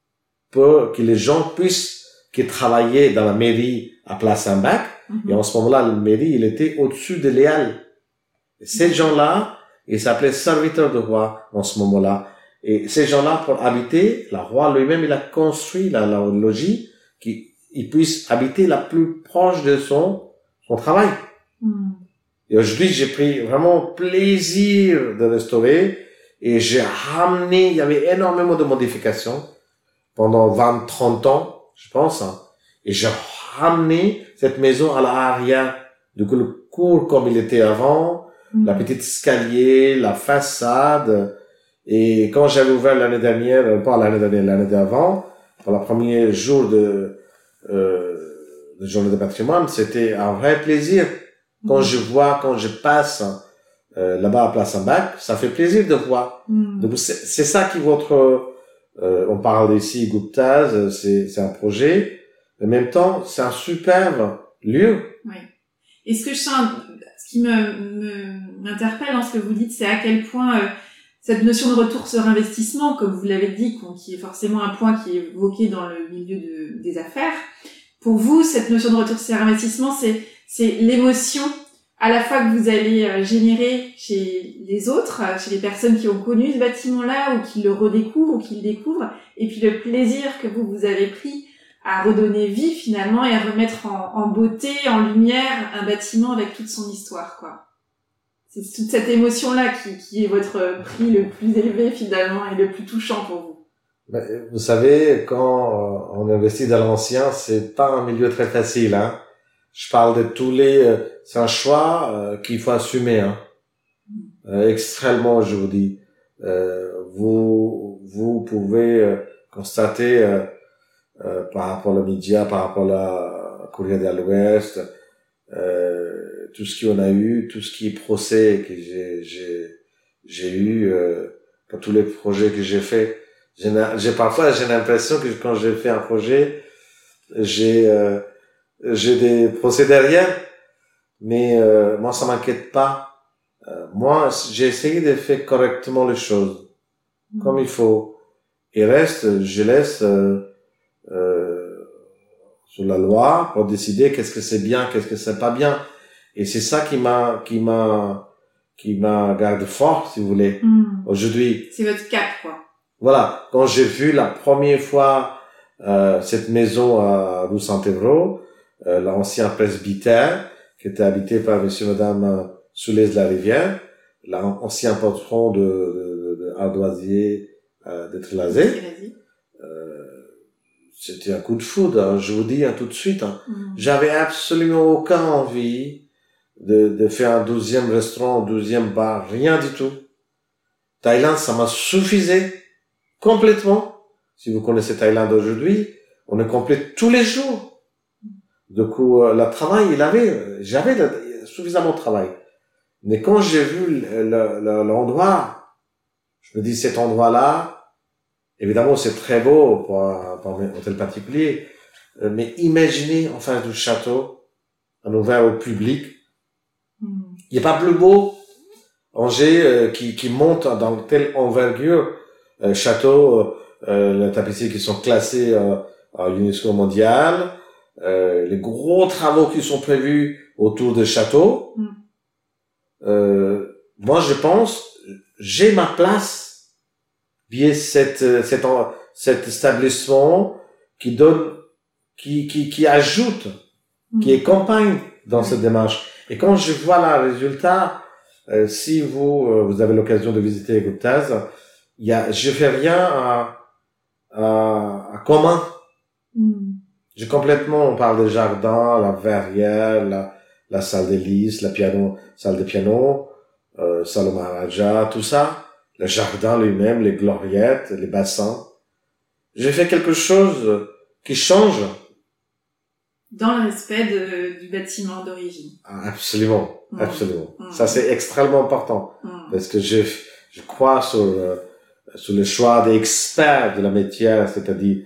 pour que les gens puissent qui travaillaient dans la mairie à Place Saint-Bac. Mm-hmm. Et en ce moment-là, la mairie, il était au-dessus de l'E A L. Et ces mm-hmm. gens-là, ils s'appelaient serviteurs de roi en ce moment-là. Et ces gens-là, pour habiter, la roi lui-même, il a construit la, la logis qu'ils puissent habiter la plus proche de son, son travail. Mm. Et aujourd'hui, j'ai pris vraiment plaisir de restaurer et j'ai ramené, il y avait énormément de modifications pendant vingt, trente ans, je pense, hein. Et j'ai ramené cette maison à l'arrière. Du coup, le cours comme il était avant, mmh. la petite escalier, la façade. Et quand j'avais ouvert l'année dernière, pas l'année dernière, l'année d'avant, pour le premier jour de, euh, de journée de patrimoine, c'était un vrai plaisir. Quand mmh. je vois, quand je passe, euh, là-bas à Place Saint-Bac, ça fait plaisir de voir. Mmh. Donc, c'est, c'est ça qui est votre, Euh, on parle ici Guptaz, c'est, c'est un projet. En même temps, c'est un superbe lieu. Oui. Et ce que je sens, ce qui me, me m'interpelle dans ce que vous dites, c'est à quel point euh, cette notion de retour sur investissement, comme vous l'avez dit, qui est forcément un point qui est évoqué dans le milieu de, des affaires. Pour vous, cette notion de retour sur investissement, c'est, c'est l'émotion à la fois que vous allez euh, générer chez les autres, chez les personnes qui ont connu ce bâtiment-là ou qui le redécouvrent ou qui le découvrent, et puis le plaisir que vous, vous avez pris à redonner vie finalement et à remettre en, en beauté, en lumière un bâtiment avec toute son histoire, quoi. C'est toute cette émotion-là qui, qui est votre prix le plus élevé finalement et le plus touchant pour vous. Ben, vous savez, quand on investit dans l'ancien, c'est pas un milieu très facile, hein. Je parle de tous les, euh, c'est un choix euh, qu'il faut assumer, hein. Euh, extrêmement, je vous dis. Euh, vous, vous pouvez euh, constater euh, euh, par rapport aux médias, par rapport à la Courrier de l'Ouest, euh, tout ce qu'on a eu, tout ce qui est procès que j'ai, j'ai, j'ai eu euh, pour tous les projets que j'ai fait. J'ai, j'ai parfois j'ai l'impression que quand j'ai fait un projet, j'ai euh, j'ai des procès derrière, mais euh, moi ça m'inquiète pas. Euh, moi j'ai essayé de faire correctement les choses mmh. comme il faut, et reste je laisse euh, euh, sur la loi pour décider qu'est-ce que c'est bien, qu'est-ce que c'est pas bien, et c'est ça qui m'a qui m'a qui m'a garde fort, si vous voulez. Mmh. Aujourd'hui, c'est votre cap, quoi. Voilà, quand j'ai vu la première fois euh, cette maison à rue Saint-Évroult, euh, l'ancien presbytère qui était habité par monsieur et madame Soulez de la Rivière, l'ancien patron de, de, de, de Ardoisier euh, de Trélazé, euh, c'était un coup de foudre, hein, je vous dis hein, tout de suite. Hein. Mmh. J'avais absolument aucune envie de, de faire un douzième restaurant, un douzième bar, rien du tout. Thaïlande, ça m'a suffisé complètement. Si vous connaissez Thaïlande aujourd'hui, on est complet tous les jours. Du coup, euh, le travail, il avait, j'avais le, suffisamment de travail. Mais quand j'ai vu le, le, l'endroit, je me dis, cet endroit-là, évidemment, c'est très beau pour un, pour un hôtel particulier, mais imaginez, en face du château, un ouvert au public. Mm. Il n'y a pas plus beau Angers euh, qui, qui monte dans telle envergure, euh, châteaux, euh, les tapisseries qui sont classées euh, à l'UNESCO mondial, euh, les gros travaux qui sont prévus autour des châteaux. Mm. Euh, moi, je pense, j'ai ma place via cette, cet, cet établissement qui donne, qui, qui, qui ajoute, mm. qui accompagne dans mm. cette démarche. Et quand je vois là le résultat, euh, si vous, euh, vous avez l'occasion de visiter Gupta's, il y a, je fais rien à, à, à commun. Mm. J'ai complètement, on parle des jardins, la verrière, la, la salle d'hélice, la piano, salle de piano, euh, salle Maharaja, tout ça, le jardin lui-même, les gloriettes, les bassins. J'ai fait quelque chose qui change. Dans le respect de, du bâtiment d'origine. Absolument, mmh. absolument. Mmh. Ça, c'est extrêmement important. Mmh. Parce que je, je crois sur, euh, sur le choix des experts de la métier, c'est-à-dire,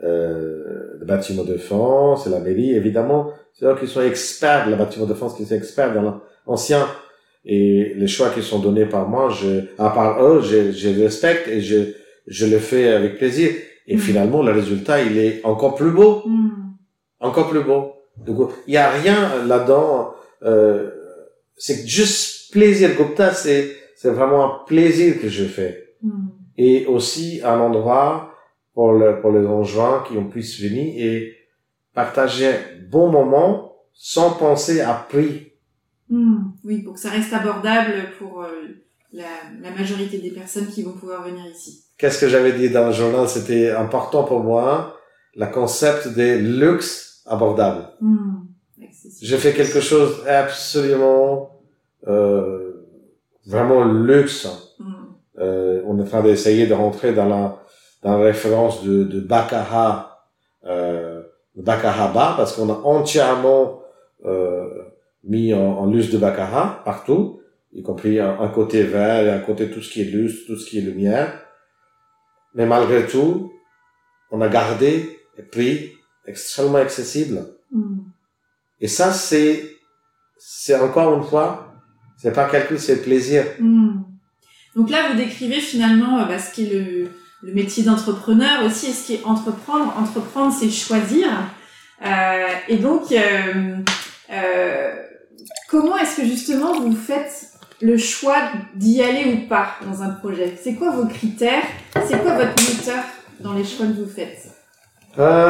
euh, le bâtiment de France et la mairie, évidemment. C'est eux qui sont experts de la bâtiment de France, qui sont experts dans l'ancien. Et les choix qui sont donnés par moi, je, à part eux, je, je respecte et je, je le fais avec plaisir. Et mmh. finalement, le résultat, il est encore plus beau. Mmh. Encore plus beau. Donc, il y a rien là-dedans. Euh, c'est juste plaisir. Gupta, c'est c'est vraiment un plaisir que je fais. Mm. Et aussi un endroit pour le pour les gens qui ont puissent venir et partager un bon moment sans penser à prix. Mm. Oui, pour que ça reste abordable pour euh, la, la majorité des personnes qui vont pouvoir venir ici. Qu'est-ce que j'avais dit dans le journal? C'était important pour moi. Le concept des luxe abordable. Mmh, je fais quelque chose absolument euh, vraiment luxe. Mmh. Euh, on est en train d'essayer de rentrer dans la dans la référence de de Baccarat, euh, Baccarat bas, parce qu'on a entièrement euh, mis en, en luxe de Baccarat partout, y compris un, un côté vert et un côté tout ce qui est luxe, tout ce qui est lumière. Mais malgré tout, on a gardé et pris extrêmement accessible. Mm. Et ça, c'est, c'est encore une fois, c'est pas calcul, c'est plaisir. Mm. Donc là, vous décrivez finalement bah, ce qui est le, le métier d'entrepreneur aussi, et ce qui est entreprendre. Entreprendre, c'est choisir. Euh, et donc, euh, euh, comment est-ce que justement vous faites le choix d'y aller ou pas dans un projet? C'est quoi vos critères? C'est quoi votre moteur dans les choix que vous faites? euh...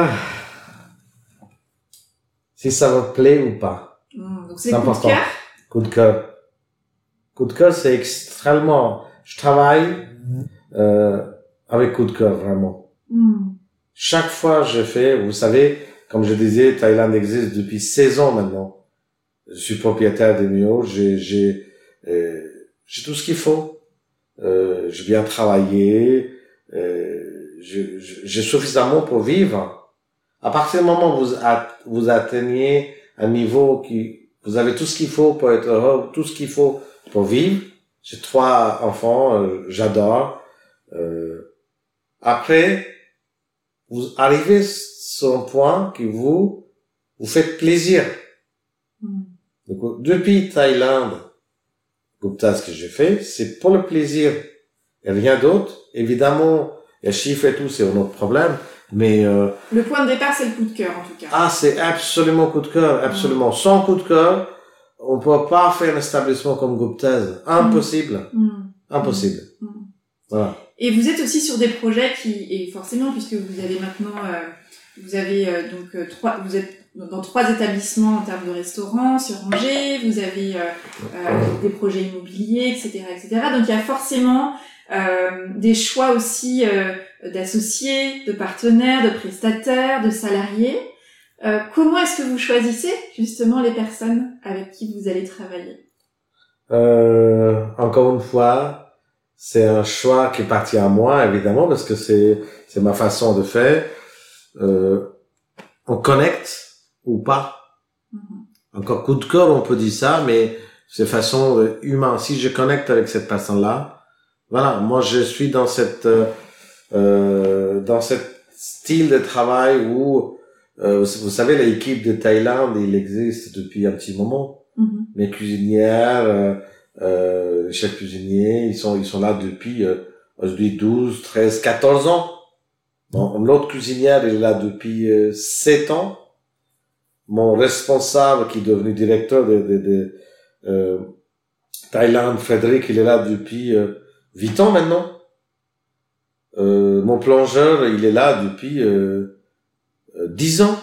Si ça me plaît ou pas. Mmh, donc c'est, c'est coup important. De cœur. Coup de cœur. Coup de cœur, c'est extrêmement. Je travaille euh, avec coup de cœur vraiment. Mmh. Chaque fois je fais, vous savez, comme je disais, Thaïlande existe depuis seize ans maintenant. Je suis propriétaire des Mio, j'ai j'ai euh, j'ai tout ce qu'il faut. Euh, je viens travailler, euh, je, je, j'ai suffisamment pour vivre. À partir du moment où vous, vous atteignez un niveau qui, vous avez tout ce qu'il faut pour être heureux, tout ce qu'il faut pour vivre. J'ai trois enfants, euh, j'adore. Euh, après, vous arrivez sur un point qui vous, vous fait plaisir. Mm. Donc, depuis Thaïlande, Gupta, ce que j'ai fait, c'est pour le plaisir et rien d'autre. Évidemment, les chiffres et tout, c'est un autre problème. Mais euh, le point de départ, c'est le coup de cœur, en tout cas. Ah, c'est absolument coup de cœur, absolument. Mmh. Sans coup de cœur, on peut pas faire un établissement comme Gupta's. Impossible. Mmh. Impossible. Mmh. Voilà. Et vous êtes aussi sur des projets qui, et forcément, puisque vous avez maintenant, euh, vous avez euh, donc euh, trois, vous êtes dans trois établissements en termes de restaurants sur Angers, vous avez euh, euh, des projets immobiliers, et cetera, et cetera. Donc il y a forcément euh, des choix aussi euh, d'associés, de partenaires, de prestataires, de salariés. Euh, comment est-ce que vous choisissez justement les personnes avec qui vous allez travailler? euh, Encore une fois, c'est un choix qui appartient à moi, évidemment, parce que c'est c'est ma façon de faire. Euh, on connecte ou pas. Mm-hmm. Encore coup de cœur, on peut dire ça, mais c'est façon euh, humaine. Si je connecte avec cette personne-là, voilà, moi je suis dans cette euh, dans cette style de travail où euh, vous, vous savez, l'équipe de Thaïlande, il existe depuis un petit moment. Mm-hmm. Mes cuisinières, euh, euh, les chefs cuisiniers, ils sont, ils sont là depuis, euh, aujourd'hui douze, treize, quatorze ans. Bon, l'autre cuisinière, il est là depuis euh, sept ans. Mon responsable, qui est devenu directeur de, de, de euh, Thaïlande, Frédéric, il est là depuis euh, huit ans maintenant. Euh, mon plongeur, il est là depuis euh, euh, dix ans.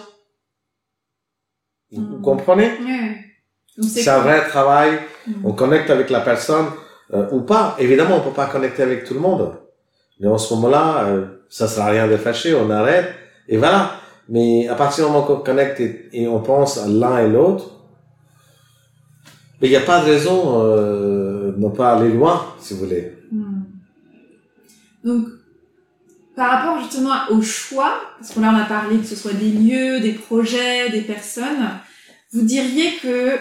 Vous, mmh. vous comprenez? Mmh. C'est un vrai travail. Mmh. On connecte avec la personne euh, ou pas. Évidemment, on peut pas connecter avec tout le monde. Mais en ce moment-là, euh, ça sert à rien de fâcher, on arrête et voilà. Mais à partir du moment qu'on connecte et, et on pense à l'un et l'autre, mais il n'y a pas de raison euh, de ne pas aller loin, si vous voulez. Mmh. Donc, par rapport justement au choix, parce que là on a parlé que ce soit des lieux, des projets, des personnes, vous diriez que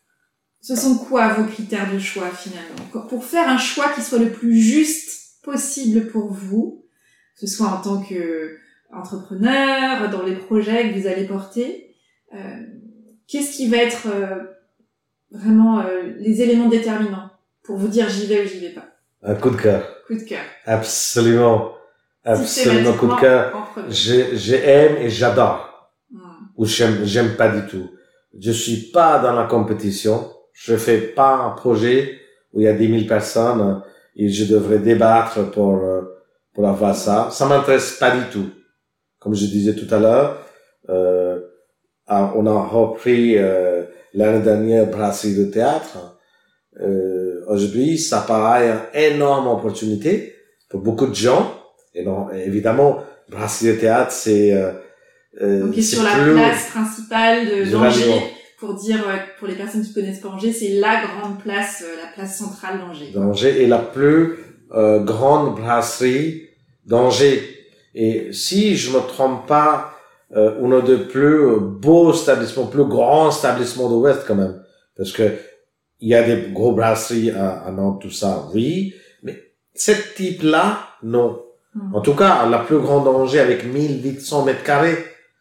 ce sont quoi vos critères de choix finalement? Pour faire un choix qui soit le plus juste possible pour vous, que ce soit en tant qu'entrepreneur, dans les projets que vous allez porter, euh, qu'est-ce qui va être euh, vraiment euh, les éléments déterminants pour vous dire j'y vais ou j'y vais pas? Un coup de cœur. Coup de cœur. Absolument. Absolument coup de cœur. Je, j'aime et j'adore. Mm. Ou j'aime, j'aime pas du tout. Je suis pas dans la compétition. Je fais pas un projet où il y a dix mille personnes et je devrais débattre pour, pour avoir ça. Ça m'intéresse pas du tout. Comme je disais tout à l'heure, euh, on a repris, euh, l'année dernière Brasserie de théâtre. Euh, aujourd'hui, ça paraît une énorme opportunité pour beaucoup de gens. Et non, évidemment, Brasserie de théâtre, c'est euh, donc, c'est sur la place principale de d'Angers, pour dire, pour les personnes qui connaissent pas Angers, c'est la grande place, la place centrale d'Angers. D'Angers est la plus euh, grande brasserie d'Angers. Et si je me trompe pas, euh, on a de plus beaux établissements, plus grands établissements de l'Ouest quand même. Parce que il y a des gros brasseries à, à Nantes, tout ça, oui. Mais ce type-là, non. En tout cas, la plus grande Angers avec mille huit cents mètres carrés,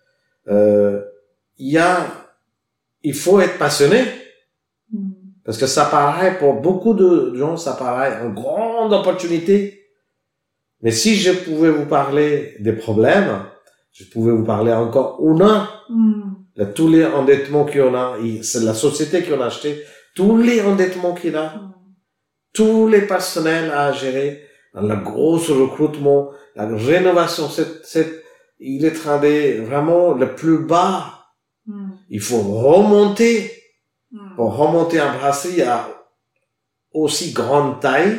euh, il y a, il faut être passionné. Mm. Parce que ça paraît, pour beaucoup de gens, ça paraît une grande opportunité. Mais si je pouvais vous parler des problèmes, je pouvais vous parler encore ou non. Mm. De tous les endettements qu'il y en a, c'est la société qui en a acheté, tous les endettements qu'il a, mm. tous les personnels à gérer, la grosse recrutement, la rénovation, c'est, c'est, il est traité vraiment le plus bas. Mm. Il faut remonter. Mm. Pour remonter un brasserie à aussi grande taille,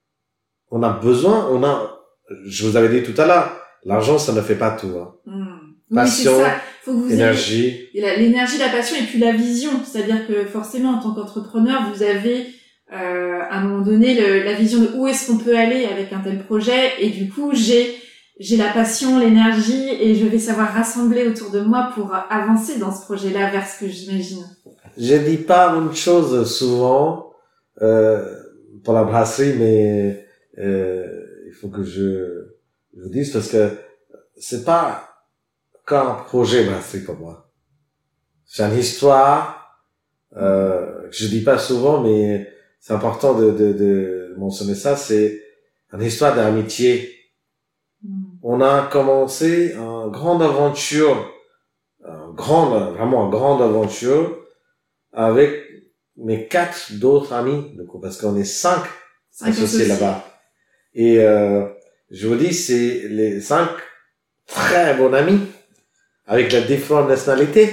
on a besoin, on a, je vous avais dit tout à l'heure, l'argent, ça ne fait pas tout, hein. Mm. Passion, oui, c'est ça. Faut que vous énergie. Ayez, l'énergie, la passion et puis la vision. C'est-à-dire que forcément, en tant qu'entrepreneur, vous avez, Euh, à un moment donné le, la vision de où est-ce qu'on peut aller avec un tel projet, et du coup j'ai j'ai la passion, l'énergie, et je vais savoir rassembler autour de moi pour avancer dans ce projet-là vers ce que j'imagine. Je dis pas une chose souvent euh, pour la brasserie, mais euh, il faut que je, je vous dise, parce que c'est pas qu'un projet brasserie pour moi. C'est une histoire euh, que je dis pas souvent, mais c'est important de, de, de mentionner ça, c'est une histoire d'amitié. Mm. On a commencé une grande aventure, une grande, vraiment une grande aventure avec mes quatre d'autres amis, donc, parce qu'on est cinq, cinq associés, associés là-bas. Et euh, je vous dis, c'est les cinq très bons amis, avec la différente nationalité.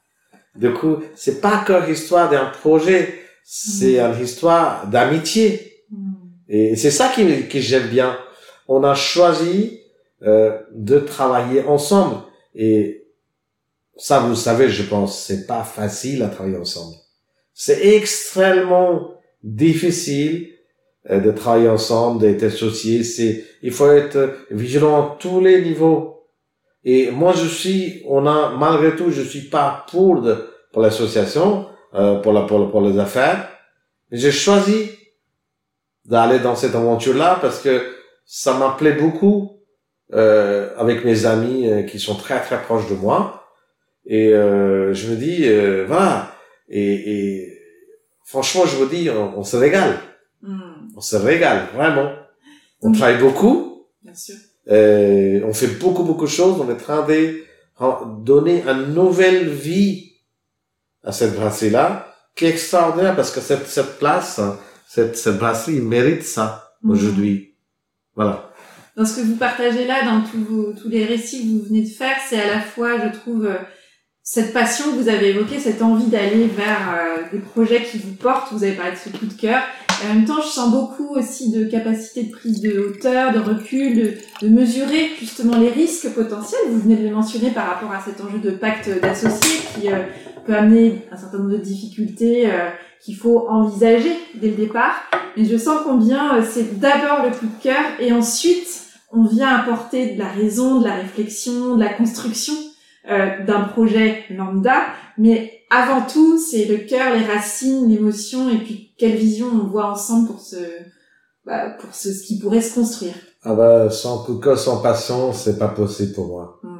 Du coup, c'est pas que l'histoire d'un projet, c'est mmh. une histoire d'amitié. Mmh. Et c'est ça qui, que j'aime bien. On a choisi euh, de travailler ensemble. Et ça, vous le savez, je pense, c'est pas facile à travailler ensemble. C'est extrêmement difficile euh, de travailler ensemble, d'être associé. C'est, il faut être vigilant à tous les niveaux. Et moi, je suis, on a, malgré tout, je suis pas pour de, pour l'association, euh, pour la, pour, pour les affaires. Mais j'ai choisi d'aller dans cette aventure-là parce que ça m'appelait beaucoup, euh, avec mes amis euh, qui sont très, très proches de moi. Et euh, je me dis, euh, voilà. Et, et franchement, je vous dis, on, on se régale. Mm. On se régale, vraiment. On Donc, travaille beaucoup. Bien sûr. Euh, on fait beaucoup, beaucoup de choses. On est en train de donner une nouvelle vie à cette brasserie-là, qui est extraordinaire parce que cette, cette place, cette, cette brasserie mérite ça aujourd'hui. Mmh. Voilà. Dans ce que vous partagez là, dans tous, vos, tous les récits que vous venez de faire, c'est à la fois, je trouve, cette passion que vous avez évoquée, cette envie d'aller vers euh, des projets qui vous portent. Vous avez parlé de ce coup de cœur. Et en même temps, je sens beaucoup aussi de capacité de prise de hauteur, de recul, de, de mesurer justement les risques potentiels. Vous venez de le mentionner par rapport à cet enjeu de pacte d'associés qui euh, peut amener un certain nombre de difficultés euh, qu'il faut envisager dès le départ. Mais je sens combien euh, c'est d'abord le coup de cœur et ensuite on vient apporter de la raison, de la réflexion, de la construction euh, d'un projet lambda. Mais avant tout, c'est le cœur, les racines, l'émotion et puis quelle vision on voit ensemble pour ce, bah, pour ce, ce qui pourrait se construire. Ah bah, sans coup de cœur, sans passion, c'est pas possible pour moi. Mm.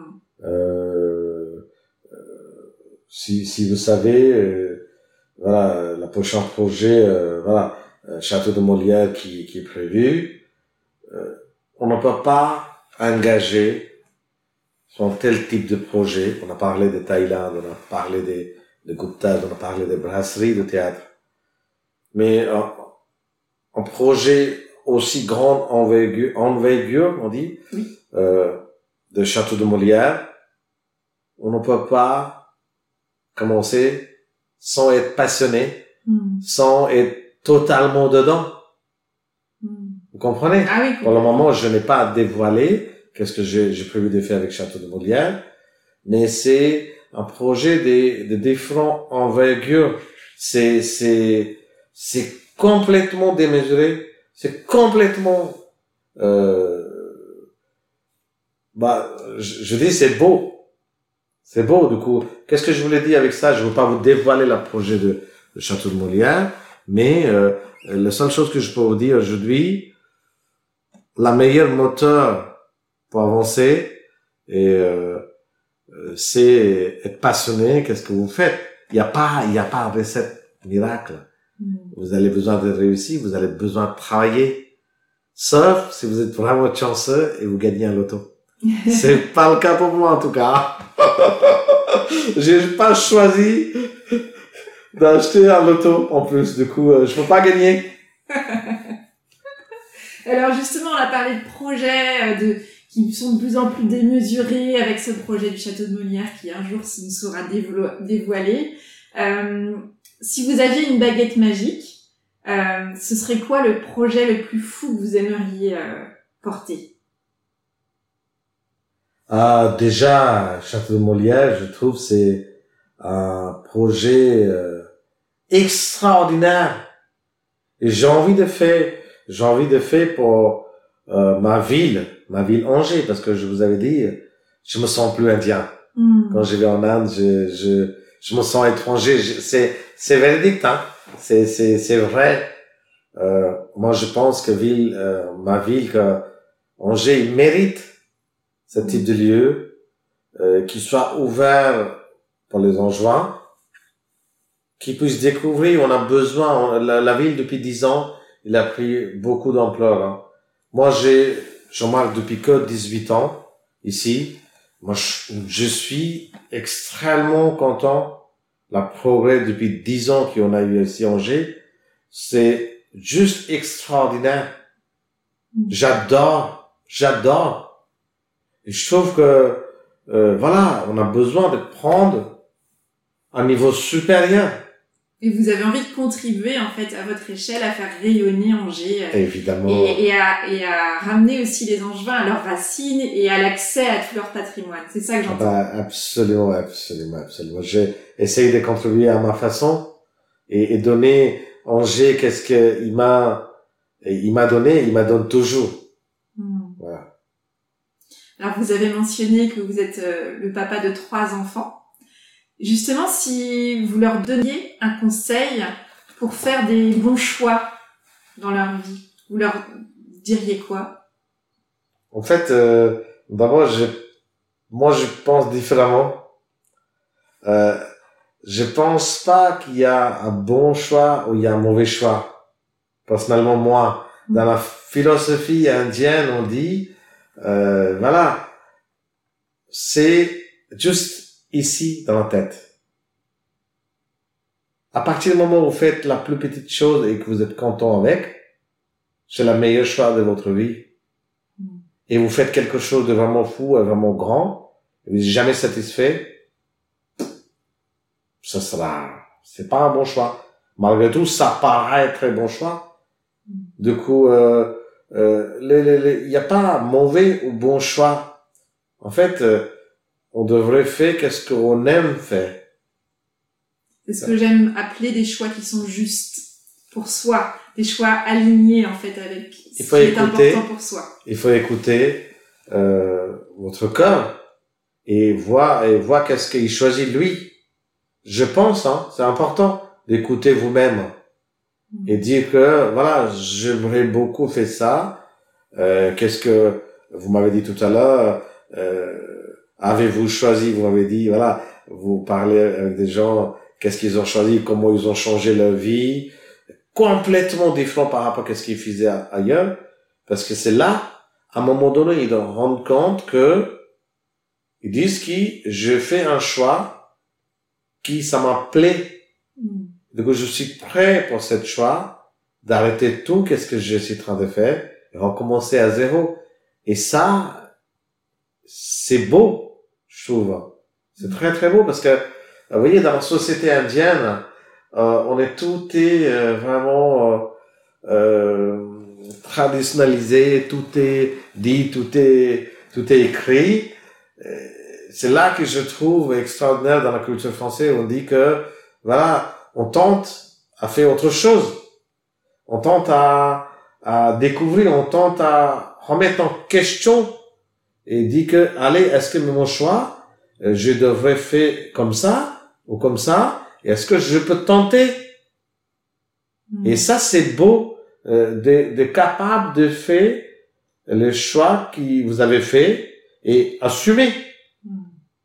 Euh, euh, si, si vous savez, euh, voilà, le prochain projet, euh, voilà, euh, Château de Molière qui, qui est prévu, euh, on ne peut pas engager sur tel type de projet. On a parlé de Thaïlande, on a parlé de, de Gupta, on a parlé de brasserie, de théâtre. Mais un, un projet aussi grande envergure, envergure on dit, oui. euh, de Château de Molière, on ne peut pas commencer sans être passionné, mm. sans être totalement dedans. Mm. Vous comprenez? Ah oui, pour le moment, je n'ai pas dévoilé qu'est-ce que j'ai, j'ai prévu de faire avec Château de Molière, mais c'est un projet de, de différentes envergures. C'est, c'est, c'est complètement démesuré, c'est complètement, euh, bah, je, je dis c'est beau, c'est beau. Du coup, qu'est-ce que je voulais dire avec ça? Je veux pas vous dévoiler le projet de, de Château de Molière, mais euh, la seule chose que je peux vous dire aujourd'hui, la meilleure moteur pour avancer, et euh, c'est être passionné. Qu'est-ce que vous faites? Il y a pas, il y a pas de recette miracle. Mm. Vous avez besoin de réussir, vous avez besoin de travailler. Sauf si vous êtes vraiment chanceux et vous gagnez un loto. C'est pas le cas pour moi, en tout cas. J'ai pas choisi d'acheter un loto, en plus. Du coup, je peux pas gagner. Alors, justement, on a parlé de projets, de, qui sont de plus en plus démesurés avec ce projet du Château de Molière qui, un jour, nous sera dévo- dévoilé. Euh, si vous aviez une baguette magique, euh, ce serait quoi le projet le plus fou que vous aimeriez euh, porter? Ah, déjà, Château de Molière, je trouve, c'est un projet euh, extraordinaire. Et j'ai envie de faire, j'ai envie de faire pour euh, ma ville, ma ville Angers, parce que je vous avais dit, je me sens plus indien. Mm. Quand je vais en Inde, je, je, je me sens étranger. Je, c'est, c'est véridique, hein. C'est, c'est, c'est vrai. Euh, moi, je pense que ville, euh, ma ville, que Angers, il mérite ce type de lieu, euh, qui soit ouvert pour les Angevins, qui puissent découvrir. On a besoin, on, la, la ville depuis dix ans, il a pris beaucoup d'ampleur. Hein. Moi, j'ai, je remarque depuis que dix-huit ans ici. Moi, je, je suis extrêmement content. La progrès depuis dix ans qu'on a eu ici à Angers, c'est juste extraordinaire. J'adore, j'adore. Et je trouve que, euh, voilà, on a besoin de prendre un niveau supérieur. Et vous avez envie de contribuer, en fait, à votre échelle, à faire rayonner Angers. Euh, Évidemment. Et, et, à, et à ramener aussi les Angevins à leurs racines et à l'accès à tout leur patrimoine. C'est ça que j'entends. Ah bah, absolument, absolument, absolument. J'ai essayé de contribuer à ma façon et, et donner Angers, qu'est-ce qu'il m'a, il m'a donné, il m'a donne toujours. Hmm. Voilà. Alors, vous avez mentionné que vous êtes euh, le papa de trois enfants. Justement, si vous leur donniez un conseil pour faire des bons choix dans leur vie, vous leur diriez quoi? En fait, euh, d'abord, je, moi, je pense différemment. Euh, je pense pas qu'il y a un bon choix ou il y a un mauvais choix. Personnellement, moi, dans la philosophie indienne, on dit, euh, voilà, c'est juste ici dans la tête. À partir du moment où vous faites la plus petite chose et que vous êtes content avec, c'est le meilleur choix de votre vie. Mm. Et vous faites quelque chose de vraiment fou et vraiment grand, et vous n'êtes jamais satisfait, ça sera, c'est pas un bon choix. Malgré tout, ça paraît un très bon choix. Mm. Du coup, euh, euh, les, les, les, il n'y a pas mauvais ou bon choix. En fait, euh, on devrait faire qu'est-ce qu'on aime faire. C'est ce que j'aime appeler des choix qui sont justes pour soi, des choix alignés en fait avec ce qui est important pour soi. Il faut écouter euh, votre cœur et voir et voir qu'est-ce qu'il choisit lui. Je pense, hein, c'est important d'écouter vous-même mmh. et dire que voilà, j'aimerais beaucoup faire ça. Euh, qu'est-ce que vous m'avez dit tout à l'heure? Euh, avez-vous choisi? Vous m'avez dit voilà, vous parlez avec des gens. Qu'est-ce qu'ils ont choisi, comment ils ont changé leur vie, complètement différent par rapport à ce qu'ils faisaient ailleurs, parce que c'est là, à un moment donné, ils doivent rendre compte que, ils disent que je fais un choix qui, ça m'a plaît. Mm. Donc, je suis prêt pour ce choix d'arrêter tout, qu'est-ce que je suis en train de faire, et recommencer à zéro. Et ça, c'est beau, je trouve. C'est très, très beau, parce que, vous voyez, dans la société indienne, euh, on est tout est euh, vraiment euh, euh, traditionnalisé, tout est dit, tout est tout est écrit. C'est là que je trouve extraordinaire dans la culture française. On dit que voilà, on tente à faire autre chose, on tente à à découvrir, on tente à remettre en question et dit que allez, est-ce que mon choix, je devrais faire comme ça? Ou comme ça, est-ce que je peux tenter? Mmh. Et ça, c'est beau, euh, de, de capable de faire le choix que vous avez fait et assumer. Mmh.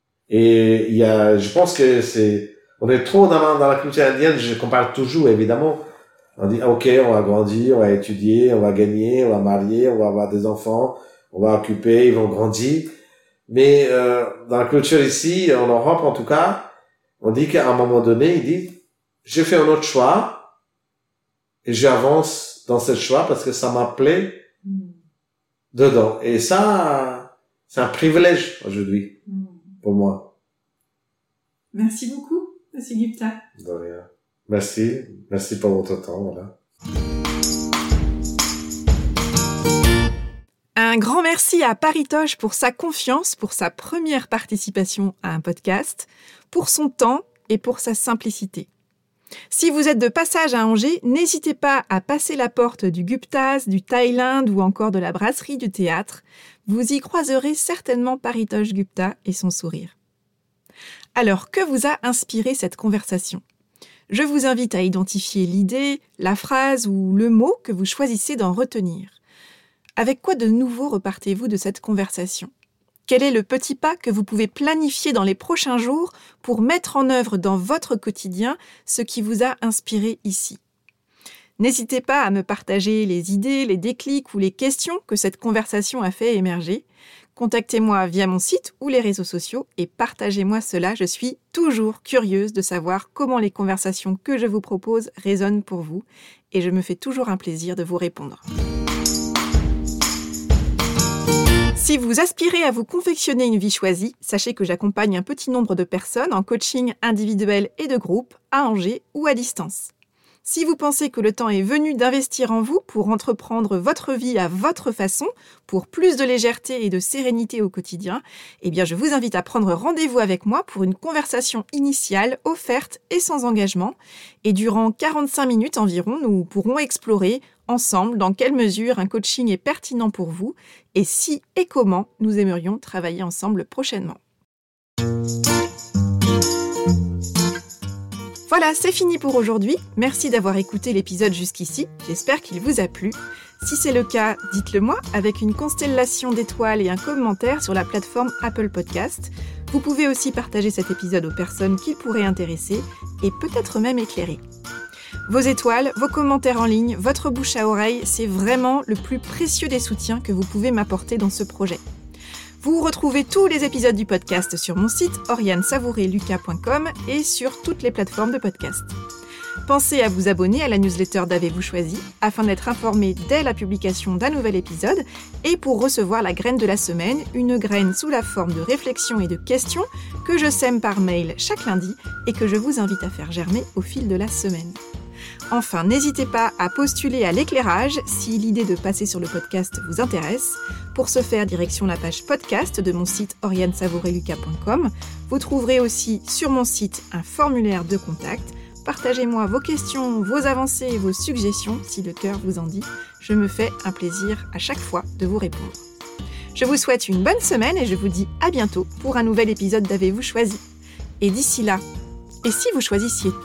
Et il y a, je pense que c'est, on est trop dans la, dans la culture indienne, je compare toujours, évidemment. On dit, ok, on va grandir, on va étudier, on va gagner, on va marier, on va avoir des enfants, on va occuper, ils vont grandir. Mais, euh, dans la culture ici, en Europe en tout cas, on dit qu'à un moment donné, il dit, j'ai fait un autre choix et j'avance dans ce choix parce que ça m'appelait mm. dedans. Et ça, c'est un privilège aujourd'hui mm. pour moi. Merci beaucoup, Monsieur Gupta. De rien. Merci. Merci pour votre temps. Voilà. Un grand merci à Paritosh pour sa confiance, pour sa première participation à un podcast, pour son temps et pour sa simplicité. Si vous êtes de passage à Angers, n'hésitez pas à passer la porte du Guptas, du Thaïlande ou encore de la brasserie du théâtre. Vous y croiserez certainement Paritosh Gupta et son sourire. Alors, que vous a inspiré cette conversation ? Je vous invite à identifier l'idée, la phrase ou le mot que vous choisissez d'en retenir. Avec quoi de nouveau repartez-vous de cette conversation ? Quel est le petit pas que vous pouvez planifier dans les prochains jours pour mettre en œuvre dans votre quotidien ce qui vous a inspiré ici ? N'hésitez pas à me partager les idées, les déclics ou les questions que cette conversation a fait émerger. Contactez-moi via mon site ou les réseaux sociaux et partagez-moi cela. Je suis toujours curieuse de savoir comment les conversations que je vous propose résonnent pour vous et je me fais toujours un plaisir de vous répondre. Si vous aspirez à vous confectionner une vie choisie, sachez que j'accompagne un petit nombre de personnes en coaching individuel et de groupe, à Angers ou à distance. Si vous pensez que le temps est venu d'investir en vous pour entreprendre votre vie à votre façon, pour plus de légèreté et de sérénité au quotidien, eh bien je vous invite à prendre rendez-vous avec moi pour une conversation initiale, offerte et sans engagement. Et durant quarante-cinq minutes environ, nous pourrons explorer ensemble dans quelle mesure un coaching est pertinent pour vous et si et comment nous aimerions travailler ensemble prochainement. Voilà, c'est fini pour aujourd'hui. Merci d'avoir écouté l'épisode jusqu'ici. J'espère qu'il vous a plu. Si c'est le cas, dites-le moi avec une constellation d'étoiles et un commentaire sur la plateforme Apple Podcast. Vous pouvez aussi partager cet épisode aux personnes qu'il pourrait intéresser et peut-être même éclairer. Vos étoiles, vos commentaires en ligne, votre bouche à oreille, c'est vraiment le plus précieux des soutiens que vous pouvez m'apporter dans ce projet. Vous retrouvez tous les épisodes du podcast sur mon site oriane savouré lucas point com et sur toutes les plateformes de podcast. Pensez à vous abonner à la newsletter d'Avez-vous choisi afin d'être informé dès la publication d'un nouvel épisode et pour recevoir la graine de la semaine, une graine sous la forme de réflexions et de questions que je sème par mail chaque lundi et que je vous invite à faire germer au fil de la semaine. Enfin, n'hésitez pas à postuler à l'éclairage si l'idée de passer sur le podcast vous intéresse. Pour ce faire, direction la page podcast de mon site oriane savouré lucas point com. Vous trouverez aussi sur mon site un formulaire de contact. Partagez-moi vos questions, vos avancées et vos suggestions si le cœur vous en dit. Je me fais un plaisir à chaque fois de vous répondre. Je vous souhaite une bonne semaine et je vous dis à bientôt pour un nouvel épisode d'Avez-vous choisi. Et d'ici là, et si vous choisissiez tout ?